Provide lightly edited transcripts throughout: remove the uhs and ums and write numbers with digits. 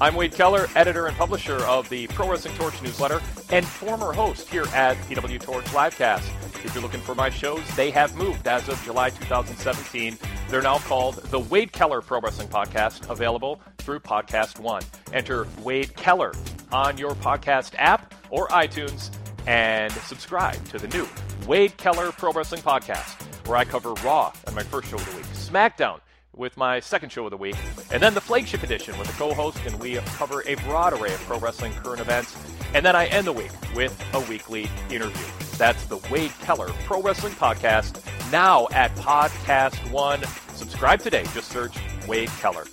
I'm Wade Keller, editor and publisher of the Pro Wrestling Torch newsletter and former host here at PW Torch Livecast. If you're looking for my shows, they have moved as of July 2017. They're now called the Wade Keller Pro Wrestling Podcast, available through Podcast One. Enter Wade Keller on your podcast app or iTunes and subscribe to the new Wade Keller Pro Wrestling Podcast, where I cover Raw on my first show of the week, SmackDown with my second show of the week, and then the flagship edition with a co-host, and we cover a broad array of pro wrestling current events, and then I end the week with a weekly interview. That's the Wade Keller Pro Wrestling Podcast, now at Podcast One. Subscribe today. Just search Wade Keller.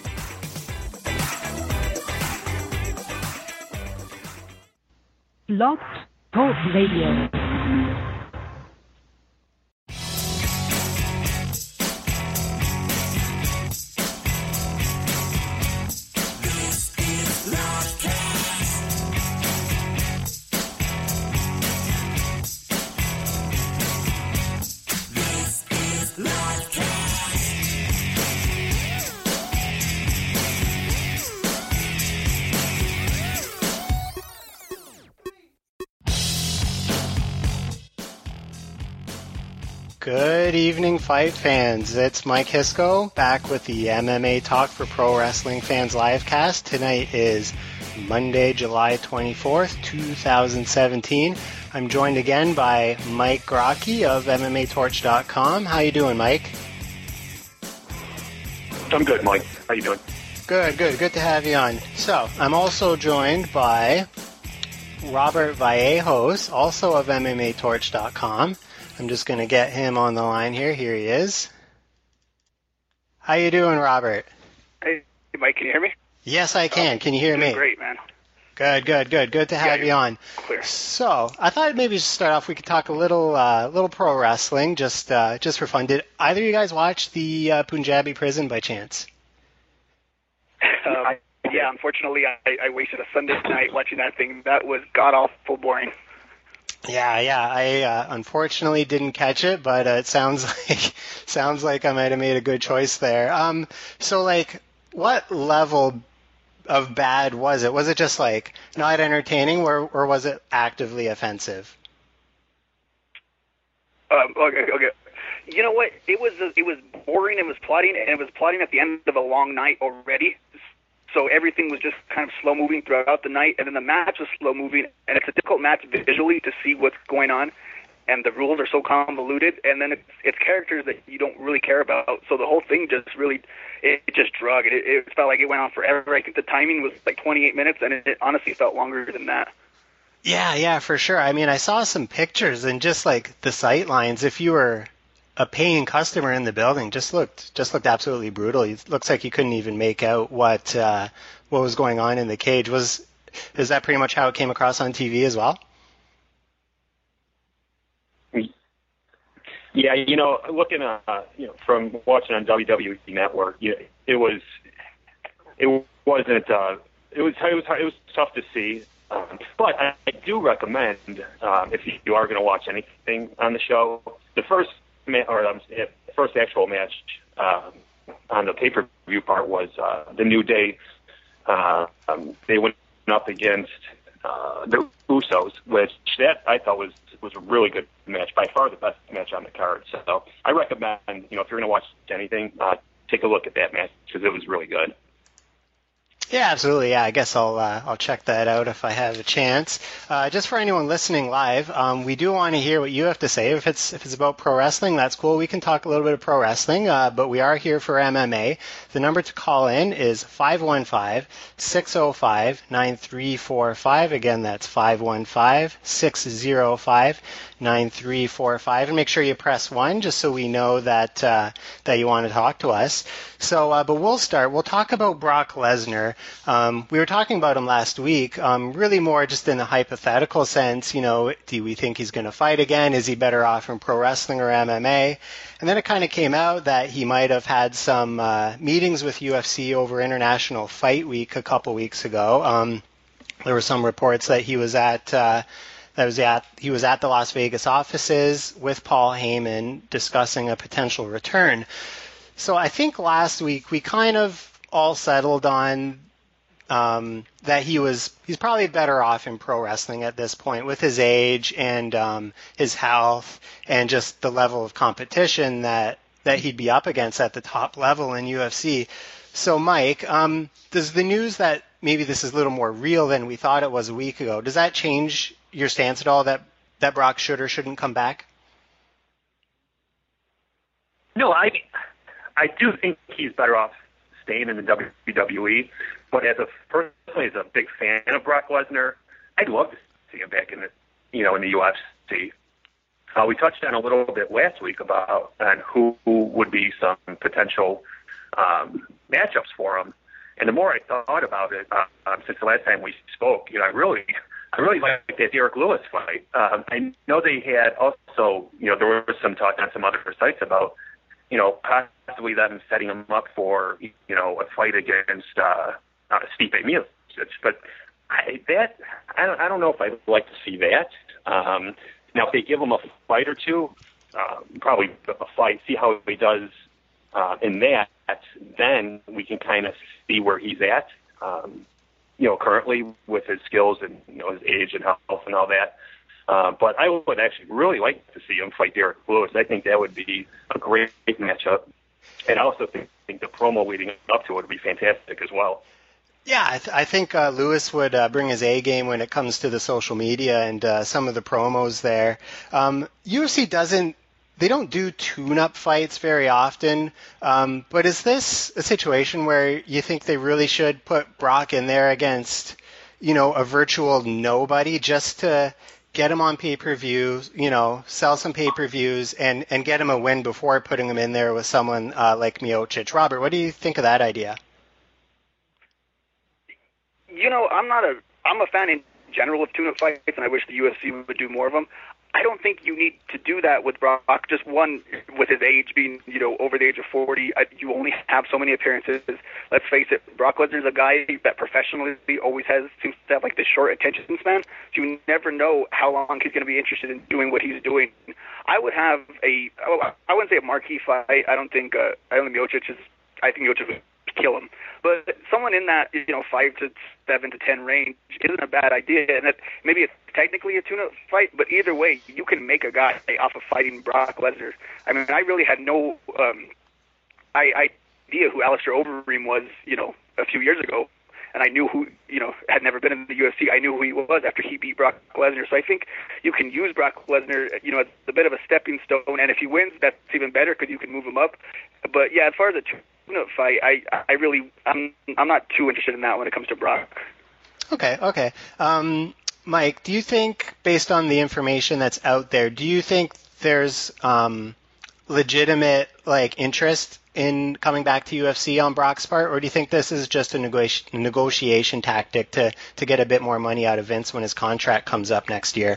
Blog Talk Radio. Good evening, fight fans. It's Mike Hisco back with the MMA Talk for Pro Wrestling Fans livecast. Tonight is Monday, July 24th, 2017. I'm joined again by Mike Grocki of MMATorch.com. How you doing, Mike? I'm good, Mike. How you doing? Good to have you on. So, I'm also joined by Robert Vallejos, also of MMATorch.com. I'm just going to get him on the line here. Here he is. How you doing, Robert? Hey, Mike, can you hear me? Yes, I can. Can you hear me? Great, man. Good to have you on. Clear. So, I thought maybe just start off, we could talk a little pro wrestling, just for fun. Did either of you guys watch the Punjabi Prison by chance? Yeah, unfortunately, I wasted a Sunday night watching that thing. That was god-awful boring. Yeah, I unfortunately didn't catch it, but it sounds like I might have made a good choice there. So, like, what level of bad was it? Was it just, like, not entertaining, or was it actively offensive? Okay. You know what? It was boring. It was plotting, and it was plotting at the end of a long night already. So everything was just kind of slow-moving throughout the night, and then the match was slow-moving, and it's a difficult match visually to see what's going on, and the rules are so convoluted, and then it's characters that you don't really care about, so the whole thing just really, it just drug. It felt like it went on forever. I think the timing was like 28 minutes, and it honestly felt longer than that. Yeah, for sure. I mean, I saw some pictures, and just like the sight lines, if you were a paying customer in the building, just looked absolutely brutal. It looks like you couldn't even make out what was going on in the cage. Is that pretty much how it came across on TV as well? Yeah, looking from watching on WWE Network, it was tough to see. But I do recommend if you are going to watch anything on the show, the first actual match on the pay-per-view part was the New Day. They went up against the Usos, which that I thought was a really good match, by far the best match on the card. So I recommend, if you're going to watch anything, take a look at that match because it was really good. Yeah, absolutely. Yeah, I guess I'll check that out if I have a chance. Just for anyone listening live, we do want to hear what you have to say. If it's about pro wrestling, that's cool. We can talk a little bit of pro wrestling, but we are here for MMA. The number to call in is 515-605-9345. Again, that's 515-605-9345. And make sure you press 1 just so we know that you want to talk to us. So, but we'll start. We'll talk about Brock Lesnar. We were talking about him last week, really more just in the hypothetical sense, do we think he's going to fight again? Is he better off in pro wrestling or MMA? And then it kind of came out that he might have had some meetings with UFC over International Fight Week a couple weeks ago. There were some reports that he was at the Las Vegas offices with Paul Heyman discussing a potential return. So I think last week we kind of all settled on that he's probably better off in pro wrestling at this point with his age and his health and just the level of competition that he'd be up against at the top level in UFC. So, Mike, does the news that maybe this is a little more real than we thought it was a week ago, does that change your stance at all that Brock should or shouldn't come back? No, I do think he's better off staying in the WWE. But personally, as a big fan of Brock Lesnar, I'd love to see him back in the UFC. We touched on a little bit last week about who would be some potential matchups for him. And the more I thought about it since the last time we spoke, I really liked that Derek Lewis fight. I know they had also, there was some talk on some other sites about, possibly them setting him up for, a fight against Stipe Miocic. But I don't know if I'd like to see that. Now, if they give him a fight or two, probably a fight, see how he does in that, then we can kind of see where he's at, currently with his skills and, his age and health and all that. But I would actually really like to see him fight Derek Lewis. I think that would be a great matchup. And I also think the promo leading up to it would be fantastic as well. Yeah, I think Lewis would bring his A game when it comes to the social media and some of the promos there. UFC they don't do tune-up fights very often, but is this a situation where you think they really should put Brock in there against, a virtual nobody just to get him on pay-per-view, sell some pay-per-views and get him a win before putting him in there with someone like Miocic? Robert, what do you think of that idea? I'm a fan in general of tune-up fights, and I wish the UFC would do more of them. I don't think you need to do that with Brock. Just one, with his age being, over the age of 40, you only have so many appearances. Let's face it, Brock Lesnar's a guy that professionally always seems to have like this short attention span. So you never know how long he's going to be interested in doing what he's doing. I would have I wouldn't say a marquee fight. I think Miocic would kill him. But someone in that 5 to 7 to 10 range isn't a bad idea, and that maybe it's technically a tune-up fight, but either way, you can make a guy off of fighting Brock Lesnar. I mean, I really had no idea who Alistair Overeem was, a few years ago, and I knew who, had never been in the UFC. I knew who he was after he beat Brock Lesnar. So I think you can use Brock Lesnar, as a bit of a stepping stone, and if he wins, that's even better because you can move him up. But yeah, as far as a tune-up fight, I'm not too interested in that when it comes to Brock. Okay. Mike, do you think, based on the information that's out there, do you think there's legitimate interest in coming back to UFC on Brock's part, or do you think this is just a negotiation tactic to get a bit more money out of Vince when his contract comes up next year?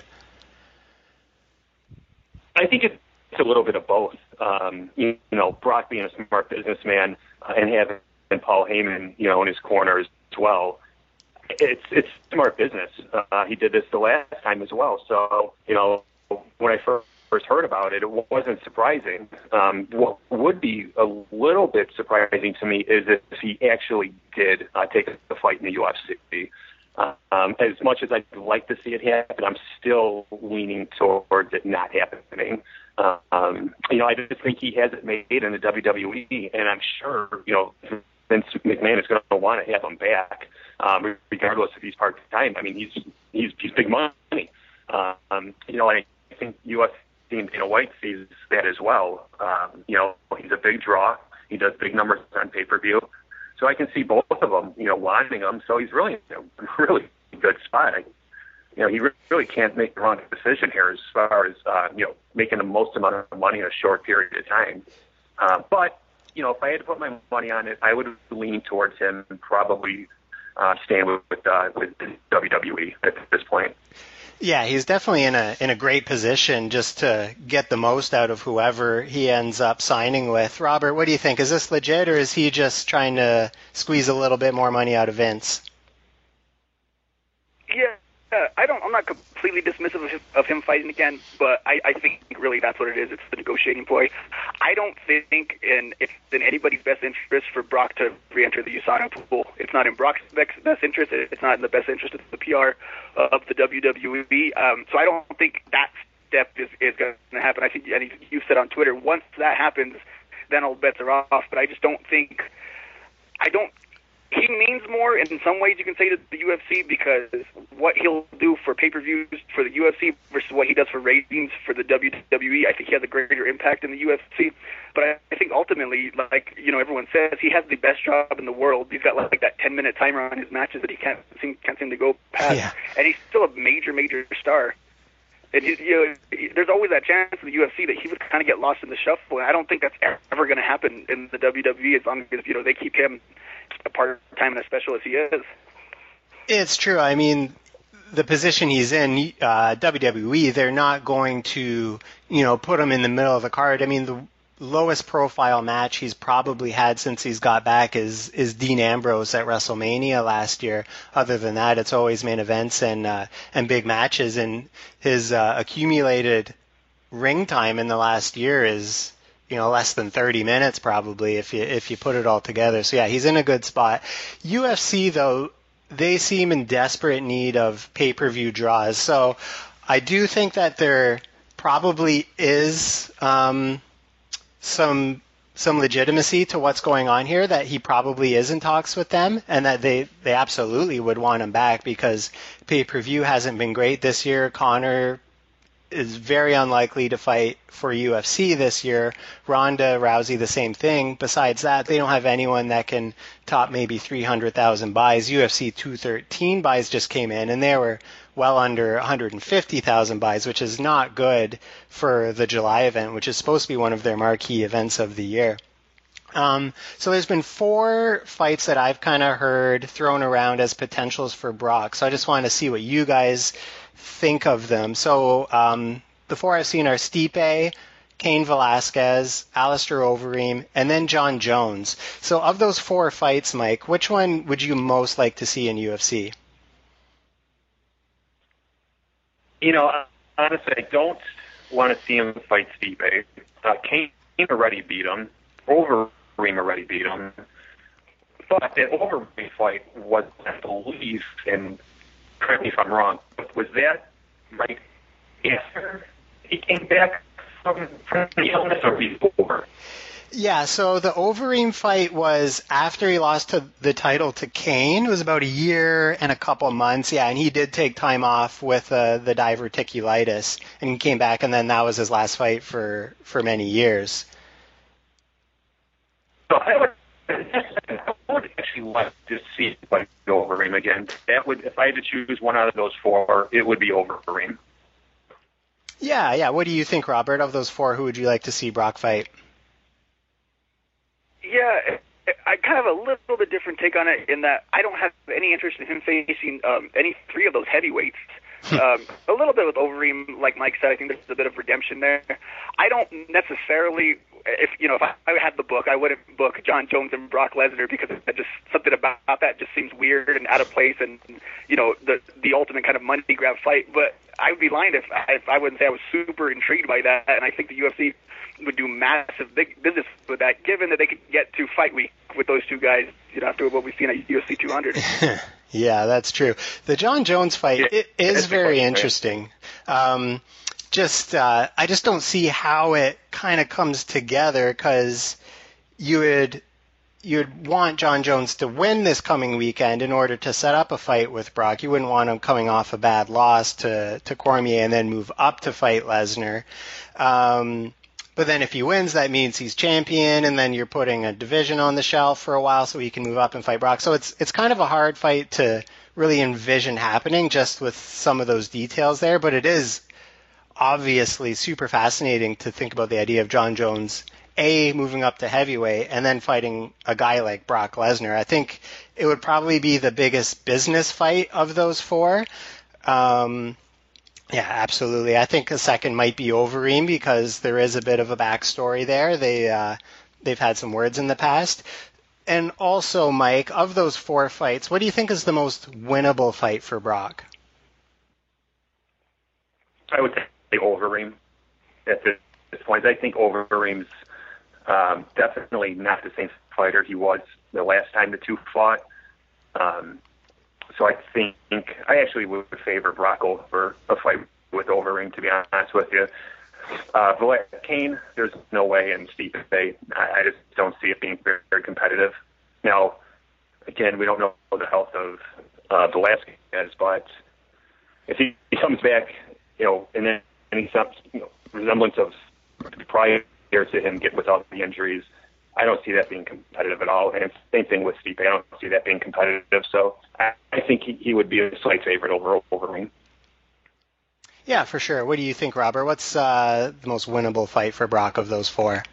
I think it's a little bit of both. Brock being a smart businessman and having Paul Heyman, in his corner as well. It's smart business. He did this the last time as well. So, when I first heard about it wasn't surprising. What would be a little bit surprising to me is if he actually did take the fight in the UFC. As much as I'd like to see it happen, I'm still leaning towards it not happening. I just think he has it made in the WWE, and I'm sure, Vince McMahon is going to want to have him back, regardless if he's part-time. I mean, he's big money. I think UFC and Dana White sees that as well. He's a big draw. He does big numbers on pay-per-view. So I can see both of them, wanting him. So he's really in a really good spot. He really can't make the wrong decision here as far as, making the most amount of money in a short period of time. But, if I had to put my money on it, I would lean towards him and probably staying with WWE at this point. Yeah, he's definitely in a great position just to get the most out of whoever he ends up signing with. Robert, what do you think? Is this legit, or is he just trying to squeeze a little bit more money out of Vince? Yeah, I'm not completely dismissive of him fighting again, but I think really that's what it is. It's the negotiating ploy. I don't think it's in anybody's best interest for Brock to re-enter the USADA pool. It's not in Brock's best interest. It's not in the best interest of the PR of the WWE. So I don't think that step is going to happen. I think, and you said on Twitter, once that happens, then all bets are off. But I just don't think. He means more in some ways, you can say, to the UFC, because what he'll do for pay-per-views for the UFC versus what he does for ratings for the WWE, I think he has a greater impact in the UFC. But I think ultimately, like, you know, everyone says, he has the best job in the world. He's got like that 10-minute timer on his matches that he can't seem to go past. Yeah. And he's still a major star. And there's always that chance in the UFC that he would kind of get lost in the shuffle. And I don't think that's ever going to happen in the WWE as long as, you know, they keep him a part-time and a special as he is. It's true. I mean, the position he's in, WWE, they're not going to, you know, put him in the middle of the card. I mean, the lowest profile match he's probably had since he's got back is Dean Ambrose at WrestleMania last year. Other than that, it's always main events and big matches, and his accumulated ring time in the last year is, you know, less than 30 minutes probably if you put it all together. So yeah, he's in a good spot. UFC though, they seem in desperate need of pay-per-view draws. So I do think that there probably is some legitimacy to what's going on here, that he probably is in talks with them, and that they absolutely would want him back because pay-per-view hasn't been great this year. Conor is very unlikely to fight for UFC this year. Ronda Rousey, the same thing. Besides that, they don't have anyone that can top maybe 300,000 buys. UFC 213 buys just came in, and they were well under 150,000 buys, which is not good for the July event, which is supposed to be one of their marquee events of the year. So there's been 4 fights that I've kind of heard thrown around as potentials for Brock. So I just wanted to see what you guys think of them. So the 4 I've seen are Stipe, Cain Velasquez, Alistair Overeem, and then John Jones. So of those 4 fights, Mike, which one would you most like to see in UFC? You know, honestly, I don't want to see him fight Stipe. Cain already beat him. Overeem already beat him. But that Overeem fight was, I believe, and correct me if I'm wrong, was that right after he came back from the illness or before? Yeah, so the Overeem fight was after he lost the title to Cain. It was about a year and a couple months, yeah, and he did take time off with the diverticulitis, and he came back, and then that was his last fight for many years. So I would actually like to see like Overeem again. That would, if I had to choose one out of those 4, it would be Overeem. Yeah. What do you think, Robert? Of those 4, who would you like to see Brock fight? Yeah, I kind of have a little bit different take on it in that I don't have any interest in him facing any 3 of those heavyweights. A little bit with Overeem, like Mike said, I think there's a bit of redemption there. I don't necessarily, if I had the book, I wouldn't book John Jones and Brock Lesnar because just something about that just seems weird and out of place, and you know, the ultimate kind of money grab fight. But I would be lying if I wouldn't say I was super intrigued by that, and I think the UFC would do massive big business with that, given that they could get to fight week with those 2 guys, you know, after what we've seen at UFC 200. Yeah, that's true. The John Jones fight is very interesting. I just don't see how it kind of comes together, because you'd want John Jones to win this coming weekend in order to set up a fight with Brock. You wouldn't want him coming off a bad loss to Cormier and then move up to fight Lesnar. But then if he wins, that means he's champion, and then you're putting a division on the shelf for a while so he can move up and fight Brock. So it's kind of a hard fight to really envision happening just with some of those details there. But it is obviously super fascinating to think about the idea of John Jones, moving up to heavyweight and then fighting a guy like Brock Lesnar. I think it would probably be the biggest business fight of those 4. Yeah, absolutely. I think a second might be Overeem because there is a bit of a backstory there. They've had some words in the past. And also, Mike, of those 4 fights, what do you think is the most winnable fight for Brock? I would say Overeem at this point. I think Overeem's definitely not the same fighter he was the last time the two fought. So I think I actually would favor Brock over a fight with Overeem, to be honest with you. Kane, there's no way, and Stipe, I just don't see it being very, very competitive. Now, again, we don't know the health of Velasquez, but if he comes back, and then any resemblance of prior to him without the injuries, I don't see that being competitive at all. And same thing with Stipe. I don't see that being competitive. So I think he would be a slight favorite over Overeem. Yeah, for sure. What do you think, Robert? What's the most winnable fight for Brock of those four?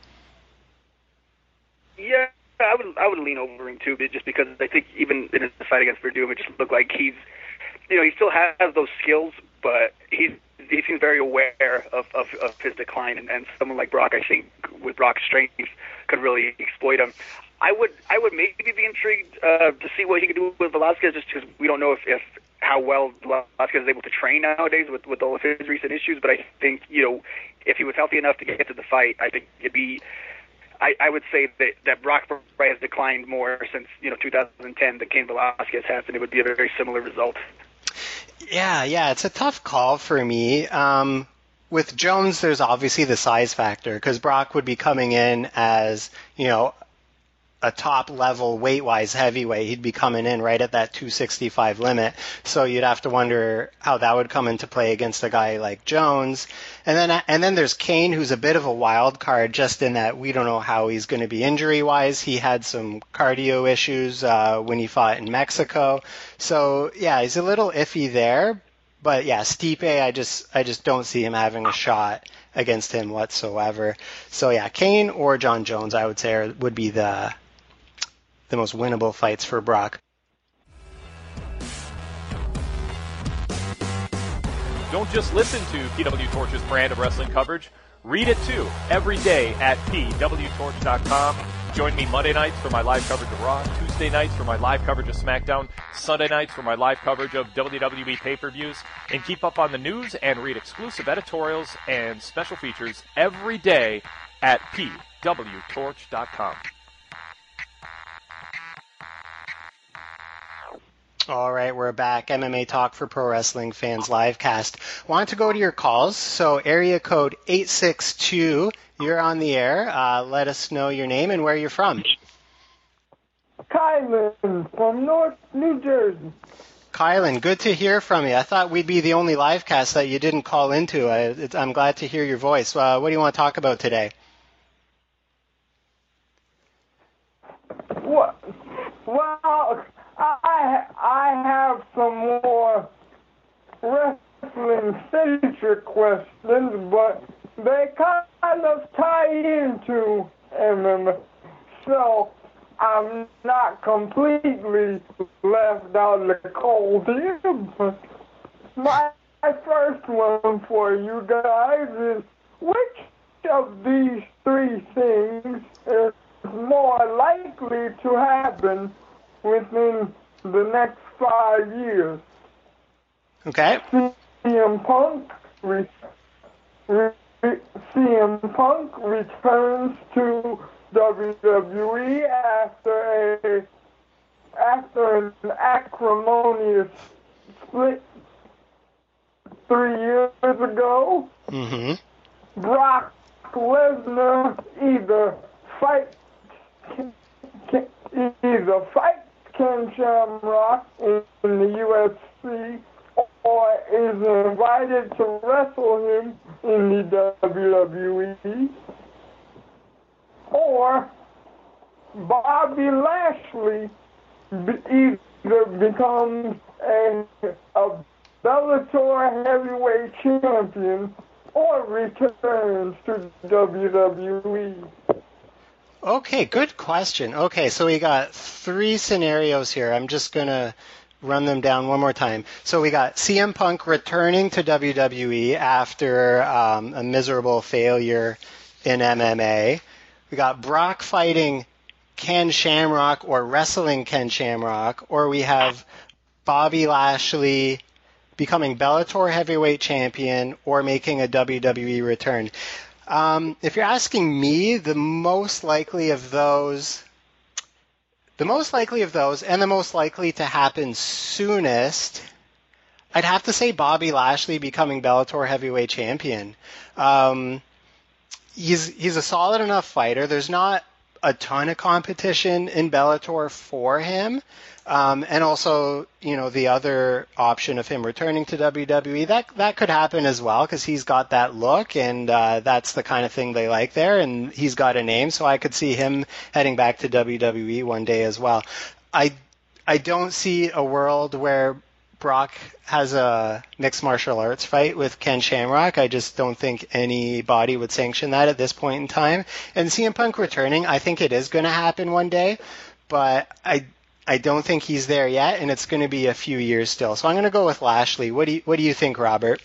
Yeah, I would lean Overeem too, just because I think even in his fight against Verdum, it just looked like he still has those skills, but he seems very aware of his decline, and someone like Brock, I think, with Brock's strength, could really exploit him. I would maybe be intrigued to see what he could do with Velasquez, just because we don't know if how well Velasquez is able to train nowadays with all of his recent issues. But I think if he was healthy enough to get to the fight, I think it'd be. I would say that Brock has declined more since 2010 than Cain Velasquez has, and it would be a very similar result. Yeah, it's a tough call for me. With Jones, there's obviously the size factor, because Brock would be coming in as, a top-level weight-wise heavyweight. He'd be coming in right at that 265 limit, so you'd have to wonder how that would come into play against a guy like Jones. And then there's Kane, who's a bit of a wild card, just in that we don't know how he's going to be injury-wise. He had some cardio issues when he fought in Mexico. So, yeah, he's a little iffy there. But, yeah, Stipe, I just don't see him having a shot against him whatsoever. So, yeah, Kane or John Jones, I would say, would be the most winnable fights for Brock. Don't just listen to PW Torch's brand of wrestling coverage. Read it too, every day at pwtorch.com. Join me Monday nights for my live coverage of Raw, Tuesday nights for my live coverage of SmackDown, Sunday nights for my live coverage of WWE pay-per-views, and keep up on the news and read exclusive editorials and special features every day at pwtorch.com. All right, we're back. MMA Talk for Pro Wrestling Fans livecast. Want to go to your calls, so area code 862, you're on the air. Let us know your name and where you're from. Kylan from North New Jersey. Kylan, good to hear from you. I thought we'd be the only livecast that you didn't call into. I'm glad to hear your voice. What do you want to talk about today? Well, I have some more wrestling feature questions, but they kind of tie into MMA, so I'm not completely left out of the cold here. But my first one for you guys is, which of these three things is more likely to happen within the next 5 years? Okay. CM Punk returns to WWE after an acrimonious split 3 years ago. Mm-hmm. Brock Lesnar either fights Ken Shamrock in the UFC or is invited to wrestle him in the WWE, or Bobby Lashley either becomes a Bellator heavyweight champion or returns to WWE. Okay, good question. Okay, so we got three scenarios here. I'm just going to run them down one more time. So we got CM Punk returning to WWE after a miserable failure in MMA. We got Brock fighting Ken Shamrock or wrestling Ken Shamrock. Or we have Bobby Lashley becoming Bellator heavyweight champion, or making a WWE return. If you're asking me, the most likely of those, and the most likely to happen soonest, I'd have to say Bobby Lashley becoming Bellator heavyweight champion. He's a solid enough fighter. There's not a ton of competition in Bellator for him. And also, the other option of him returning to WWE, that could happen as well, because he's got that look, and that's the kind of thing they like there, and he's got a name, so I could see him heading back to WWE one day as well. I don't see a world where Brock has a mixed martial arts fight with Ken Shamrock. I just don't think anybody would sanction that at this point in time. And CM Punk returning, I think it is going to happen one day, but I don't think he's there yet, and it's going to be a few years still. So I'm going to go with Lashley. What do you think, Robert?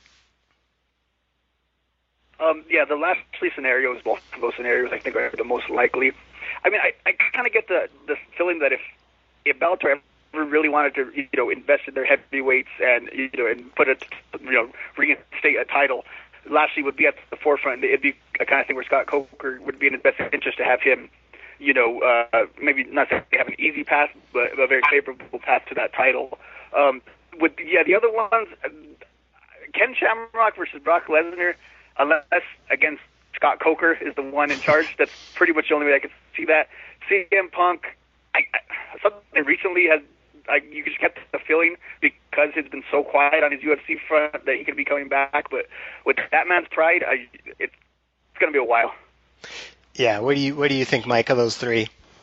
The Lashley scenarios, both of those scenarios, I think are the most likely. I mean, I kind of get the feeling that if Bellator ever really wanted to, invest in their heavyweights and, and put reinstate a title, Lashley would be at the forefront. It'd be a kind of thing where Scott Coker would be in his best interest to have him, maybe not to have an easy path, but a very favorable path to that title. The other ones, Ken Shamrock versus Brock Lesnar, unless against Scott Coker is the one in charge, that's pretty much the only way I could see that. CM Punk, something recently you just kept the feeling, because he's been so quiet on his UFC front, that he could be coming back. But with that man's pride, it's going to be a while. Yeah, what do you think, Mike, of those three?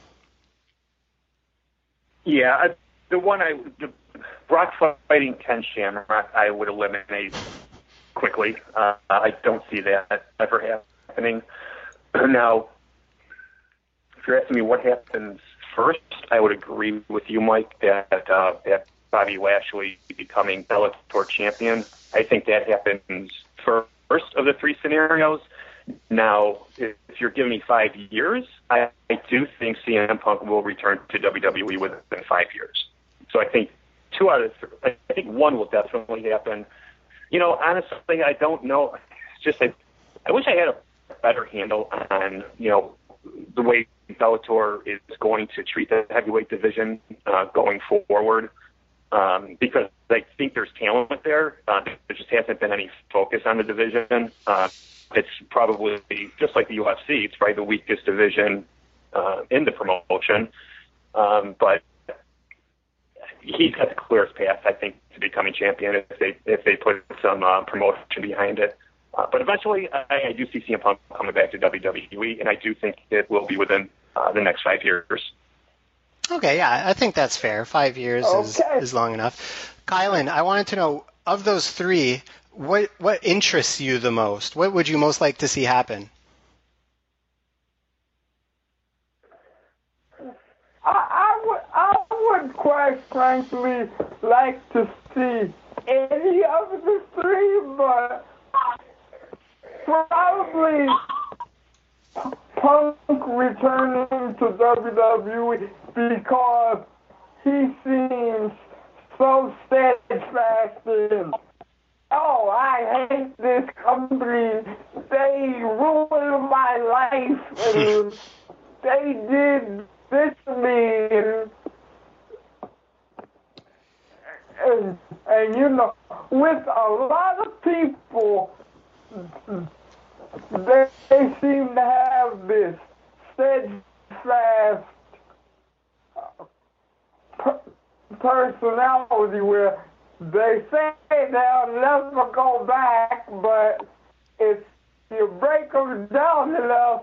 Yeah, Brock fighting Ken Shamrock, I would eliminate quickly. I don't see that ever happening. Now, if you're asking me what happens first, I would agree with you, Mike, that Bobby Lashley becoming Bellator champion. I think that happens first of the three scenarios. Now, if you're giving me 5 years, I do think CM Punk will return to WWE within 5 years. So I think two out of three. I think one will definitely happen. Honestly, I don't know. It's just I wish I had a better handle on the way Bellator is going to treat the heavyweight division going forward, because I think there's talent there. There just hasn't been any focus on the division. It's probably, just like the UFC, it's probably the weakest division in the promotion. But he's got the clearest path, I think, to becoming champion if they put some promotion behind it. But eventually, I do see CM Punk coming back to WWE, and I do think it will be within the next 5 years. Okay, yeah, I think that's fair. 5 years is long enough. Kylan, I wanted to know, of those three, what interests you the most? What would you most like to see happen? I would quite frankly like to see any of the three, but probably Punk returning to WWE, because he seems so steadfast in, I hate this company, they ruined my life, and they did this to me, and with a lot of people, they seem to have this steadfast personality where they say they'll never go back, but if you break them down enough,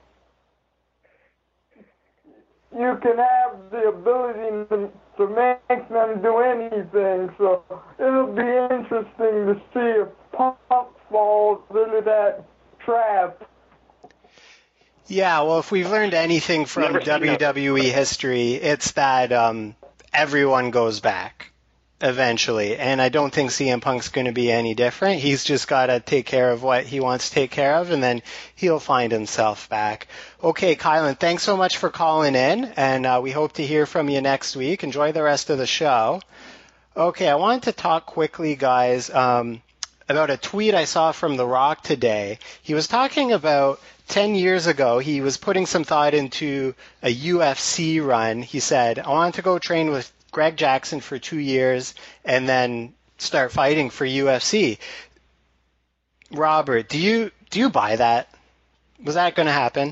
you can have the ability to make them do anything. So it'll be interesting to see if Punk falls into that trap. Yeah, well, if we've learned anything from WWE history, it's that everyone goes back eventually, and I don't think CM Punk's going to be any different. He's just got to take care of what he wants to take care of, and then he'll find himself back. Okay, Kylan, thanks so much for calling in, and we hope to hear from you next week. Enjoy the rest of the show. Okay, I wanted to talk quickly, guys, about a tweet I saw from The Rock today. He was talking about 10 years ago, he was putting some thought into a UFC run. He said, I want to go train with Greg Jackson for 2 years and then start fighting for UFC. Robert, do you buy that? Was that going to happen?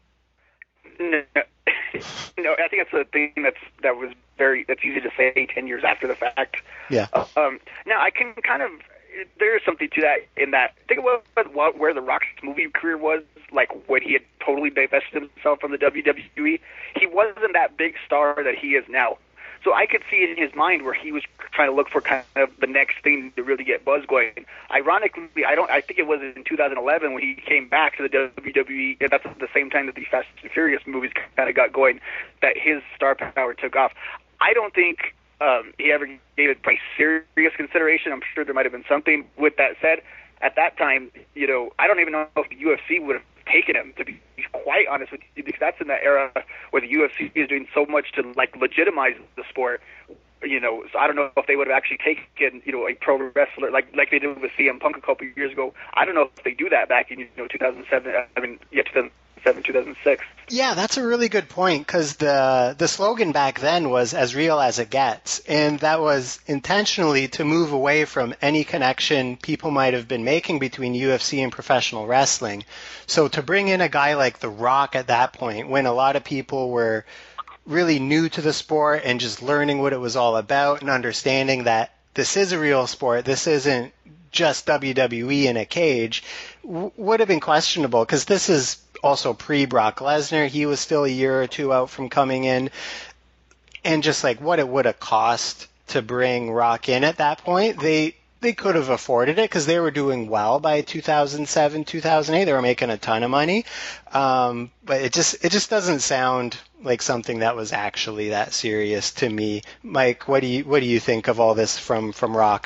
No, no, I think that's a thing that's easy to say 10 years after the fact. Yeah. Now I can kind of, there is something to that in that, think about where The Rock's movie career was, like when he had totally divested himself from the WWE. He wasn't that big star that he is now. So I could see it in his mind where he was trying to look for kind of the next thing to really get buzz going. Ironically, I think it was in 2011 when he came back to the WWE, and that's the same time that the Fast and Furious movies kind of got going, that his star power took off. I don't think he ever gave it by serious consideration. I'm sure there might have been something. With that said, at that time, I don't even know if the UFC would have taken him, to be quite honest with you, because that's in that era where the UFC is doing so much to like legitimize the sport. So I don't know if they would have actually taken, a pro wrestler like they did with CM Punk a couple of years ago. I don't know if they do that back in 2007. 2007, 2006. Yeah, that's a really good point, because the slogan back then was as real as it gets, and that was intentionally to move away from any connection people might have been making between UFC and professional wrestling. So to bring in a guy like The Rock at that point, when a lot of people were really new to the sport and just learning what it was all about and understanding that this is a real sport, this isn't just WWE in a cage, would have been questionable, because this is also pre-Brock Lesnar. He was still a year or two out from coming in. And just like what it would have cost to bring Rock in at that point, they could have afforded it because they were doing well by 2007, 2008. They were making a ton of money. But it just doesn't sound like something that was actually that serious to me. Mike, what do you think of all this from Rock?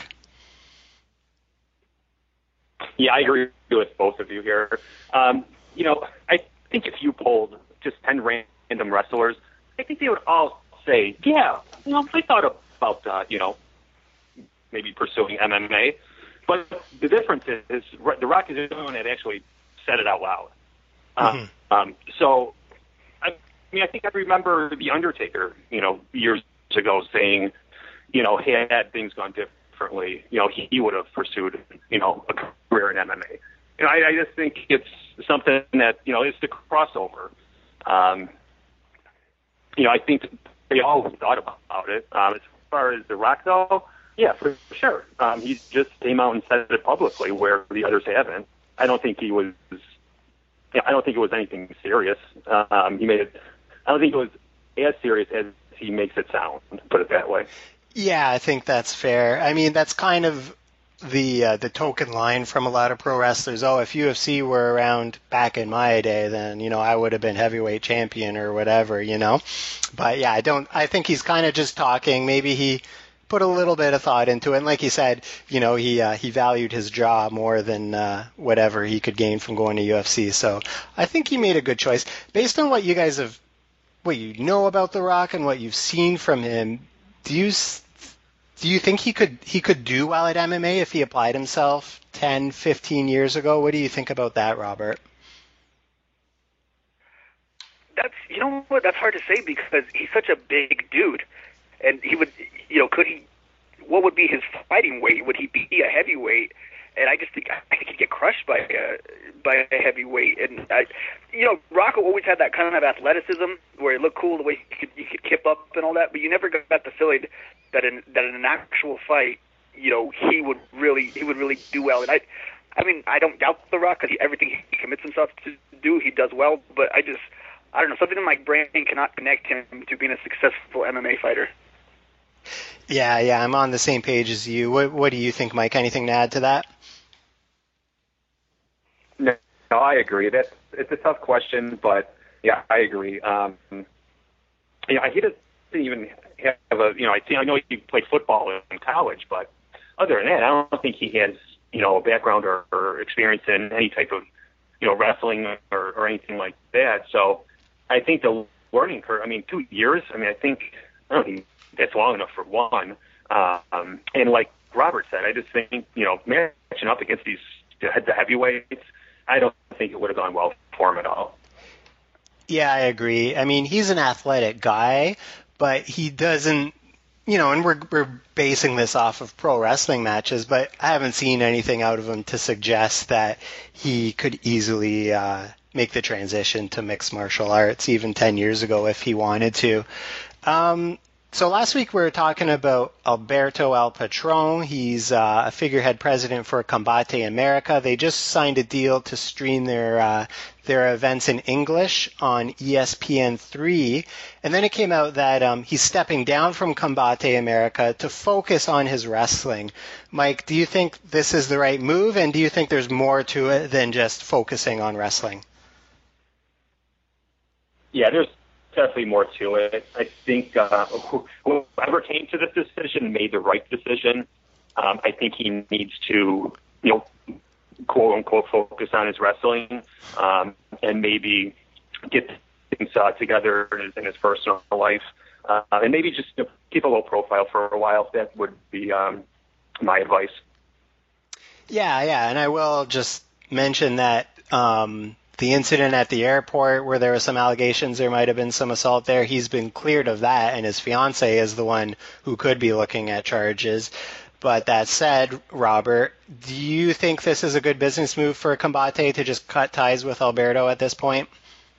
Yeah, I agree with both of you here. I think if you polled just 10 random wrestlers, I think they would all say, yeah, I thought about, maybe pursuing MMA. But the difference is The Rock is the only one that actually said it out loud. So, I think I remember The Undertaker, years ago saying, had things gone differently, he would have pursued, a career in MMA. I just think it's something that, it's the crossover. I think they always thought about it. As far as The Rock, though, yeah, for sure. He just came out and said it publicly where the others haven't. I don't think it was anything serious. I don't think it was as serious as he makes it sound, put it that way. Yeah, I think that's fair. I mean, that's kind of the token line from a lot of pro wrestlers. Oh, if UFC were around back in my day, then I would have been heavyweight champion or whatever, But yeah, I think he's kind of just talking. Maybe he put a little bit of thought into it, and like he said, he valued his job more than whatever he could gain from going to UFC. So I think he made a good choice based on what you guys what you know about The Rock and what you've seen from him. Do you think he could do well at MMA if he applied himself 10, 15 years ago? What do you think about that, Robert? That's that's hard to say because he's such a big dude, and he would what would be his fighting weight? Would he be a heavyweight? And I just think he'd get crushed by a heavyweight. And Rock always had that kind of athleticism where he looked cool, the way he could kip up and all that. But you never got the feeling that in an actual fight, he would really do well. And I don't doubt The Rock because everything he commits himself to do, he does well. But I don't know, something in my brain cannot connect him to being a successful MMA fighter. Yeah, I'm on the same page as you. What do you think, Mike? Anything to add to that? No, I agree. It's a tough question, but yeah, I agree. He doesn't even have I know he played football in college, but other than that, I don't think he has, a background or experience in any type of, wrestling or anything like that. So I think the learning curve, 2 years, I don't think that's long enough for one. And like Robert said, I just think, matching up against the heavyweights, I don't think it would have gone well for him at all. Yeah, I agree. I mean, he's an athletic guy, but he doesn't, and we're basing this off of pro wrestling matches, but I haven't seen anything out of him to suggest that he could easily make the transition to mixed martial arts even 10 years ago if he wanted to. So last week we were talking about Alberto El Patron. He's a figurehead president for Combate America. They just signed a deal to stream their events in English on ESPN3. And then it came out that he's stepping down from Combate America to focus on his wrestling. Mike, do you think this is the right move, and do you think there's more to it than just focusing on wrestling? Yeah, there's definitely more to it. I think whoever came to this decision made the right decision. I think he needs to, quote unquote, focus on his wrestling and maybe get things together in his personal life, and maybe just keep a low profile for a while. That would be my advice. Yeah, and I will just mention that the incident at the airport where there were some allegations there might have been some assault there, he's been cleared of that, and his fiancée is the one who could be looking at charges. But that said, Robert, do you think this is a good business move for Combate to just cut ties with Alberto at this point?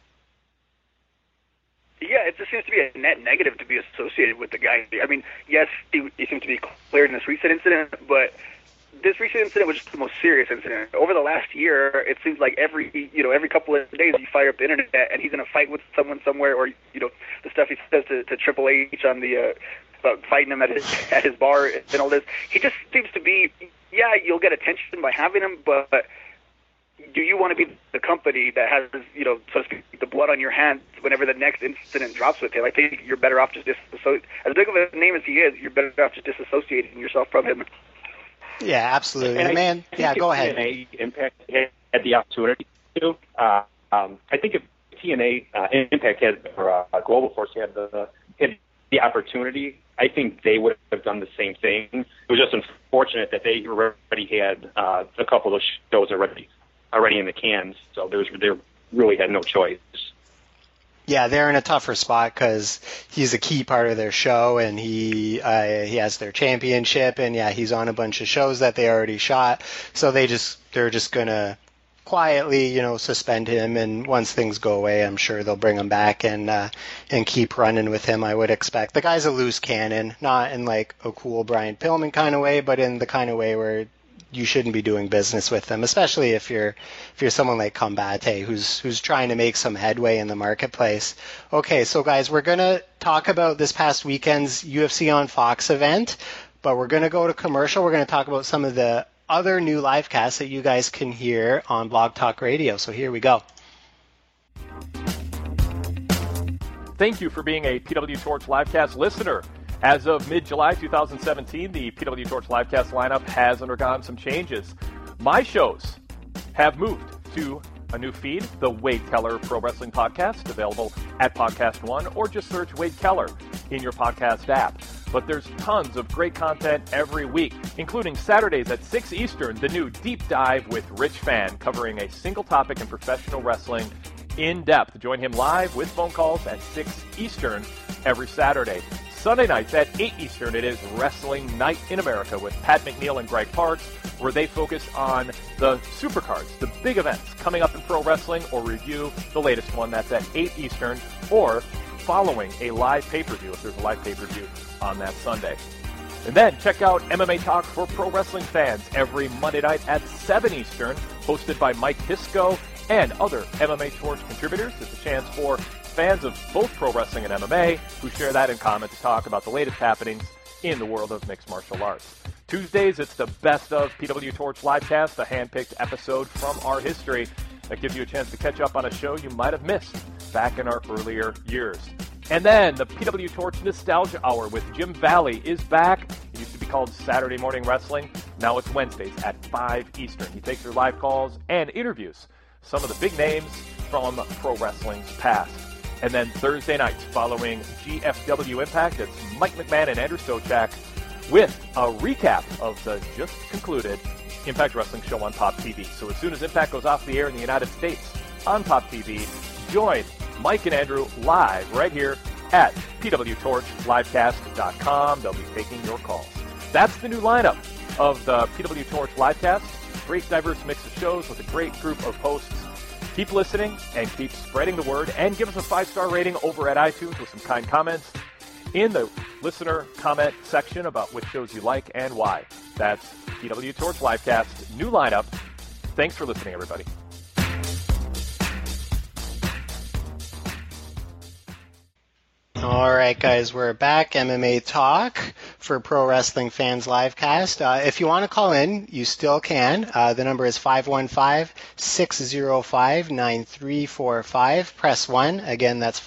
Yeah, it just seems to be a net negative to be associated with the guy. I mean, yes, he seems to be cleared in this recent incident, but this recent incident was just the most serious incident. Over the last year, it seems like every couple of days you fire up the internet and he's in a fight with someone somewhere, or the stuff he says to Triple H on the about fighting him at his bar and all this. He just seems to be, you'll get attention by having him, but do you want to be the company that has, so to speak, the blood on your hands whenever the next incident drops with him? I think you're better off just as big of a name as he is, you're better off just disassociating yourself from him. Yeah, absolutely. And go ahead. TNA Impact had the opportunity to. I think if TNA Impact had, or Global Force had the opportunity, I think they would have done the same thing. It was just unfortunate that they already had a couple of shows already in the cans, so they really had no choice. Yeah, they're in a tougher spot because he's a key part of their show, and he has their championship, and he's on a bunch of shows that they already shot. So they're just gonna quietly, suspend him, and once things go away, I'm sure they'll bring him back and keep running with him. I would expect. The guy's a loose cannon, not in like a cool Brian Pillman kind of way, but in the kind of way where you shouldn't be doing business with them, especially if you're someone like Combate who's trying to make some headway in the marketplace. Okay, so guys, we're going to talk about this past weekend's UFC on Fox event, but we're going to go to commercial. We're going to talk about some of the other new live casts that you guys can hear on Blog Talk Radio. So here we go. Thank you for being a PW Torch Livecast listener. As of mid-July 2017, the PW Torch Livecast lineup has undergone some changes. My shows have moved to a new feed, the Wade Keller Pro Wrestling Podcast, available at Podcast One, or just search Wade Keller in your podcast app. But there's tons of great content every week, including Saturdays at 6 Eastern, the new Deep Dive with Rich Fan, covering a single topic in professional wrestling in depth. Join him live with phone calls at 6 Eastern every Saturday. Sunday nights at 8 Eastern, it is Wrestling Night in America with Pat McNeil and Greg Parks, where they focus on the supercards, the big events coming up in pro wrestling, or review the latest one. That's at 8 Eastern, or following a live pay-per-view, if there's a live pay-per-view on that Sunday. And then check out MMA Talk for Pro Wrestling Fans every Monday night at 7 Eastern, hosted by Mike Hisco and other MMA Torch contributors. It's a chance for fans of both pro wrestling and MMA who share that in common to talk about the latest happenings in the world of mixed martial arts. Tuesdays, it's the Best of PW Torch Livecast, a hand-picked episode from our history that gives you a chance to catch up on a show you might have missed back in our earlier years. And then the PW Torch Nostalgia Hour with Jim Valley is back. It used to be called Saturday Morning Wrestling. Now it's Wednesdays at 5 Eastern. He takes your live calls and interviews some of the big names from pro wrestling's past. And then Thursday nights, following GFW Impact, it's Mike McMahon and Andrew Stochak with a recap of the just concluded Impact Wrestling show on Pop TV. So as soon as Impact goes off the air in the United States on Pop TV, join Mike and Andrew live right here at pwtorchlivecast.com. They'll be taking your calls. That's the new lineup of the PW Torch Livecast. Great diverse mix of shows with a great group of hosts. Keep listening and keep spreading the word, and give us a 5-star rating over at iTunes with some kind comments in the listener comment section about which shows you like and why. That's PW Torch Livecast, new lineup. Thanks for listening, everybody. All right, guys, we're back. MMA Talk for Pro Wrestling Fans Livecast. If you want to call in, you still can. The number is 515-605-9345. Press 1. Again, that's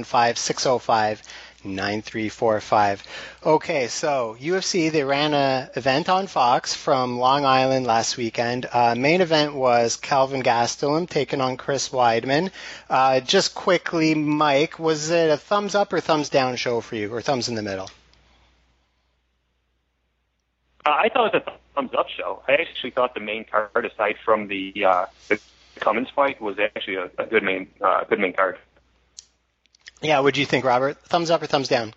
515-605-9345. Okay, so UFC, they ran an event on Fox from Long Island last weekend. Main event was Kelvin Gastelum taking on Chris Weidman. Just quickly, Mike, was it a thumbs up or thumbs down show for you, or thumbs in the middle? I thought it was a thumbs up show. I actually thought the main card, aside from the Cummins fight, was actually a good main card. Yeah, what do you think, Robert? Thumbs up or thumbs down?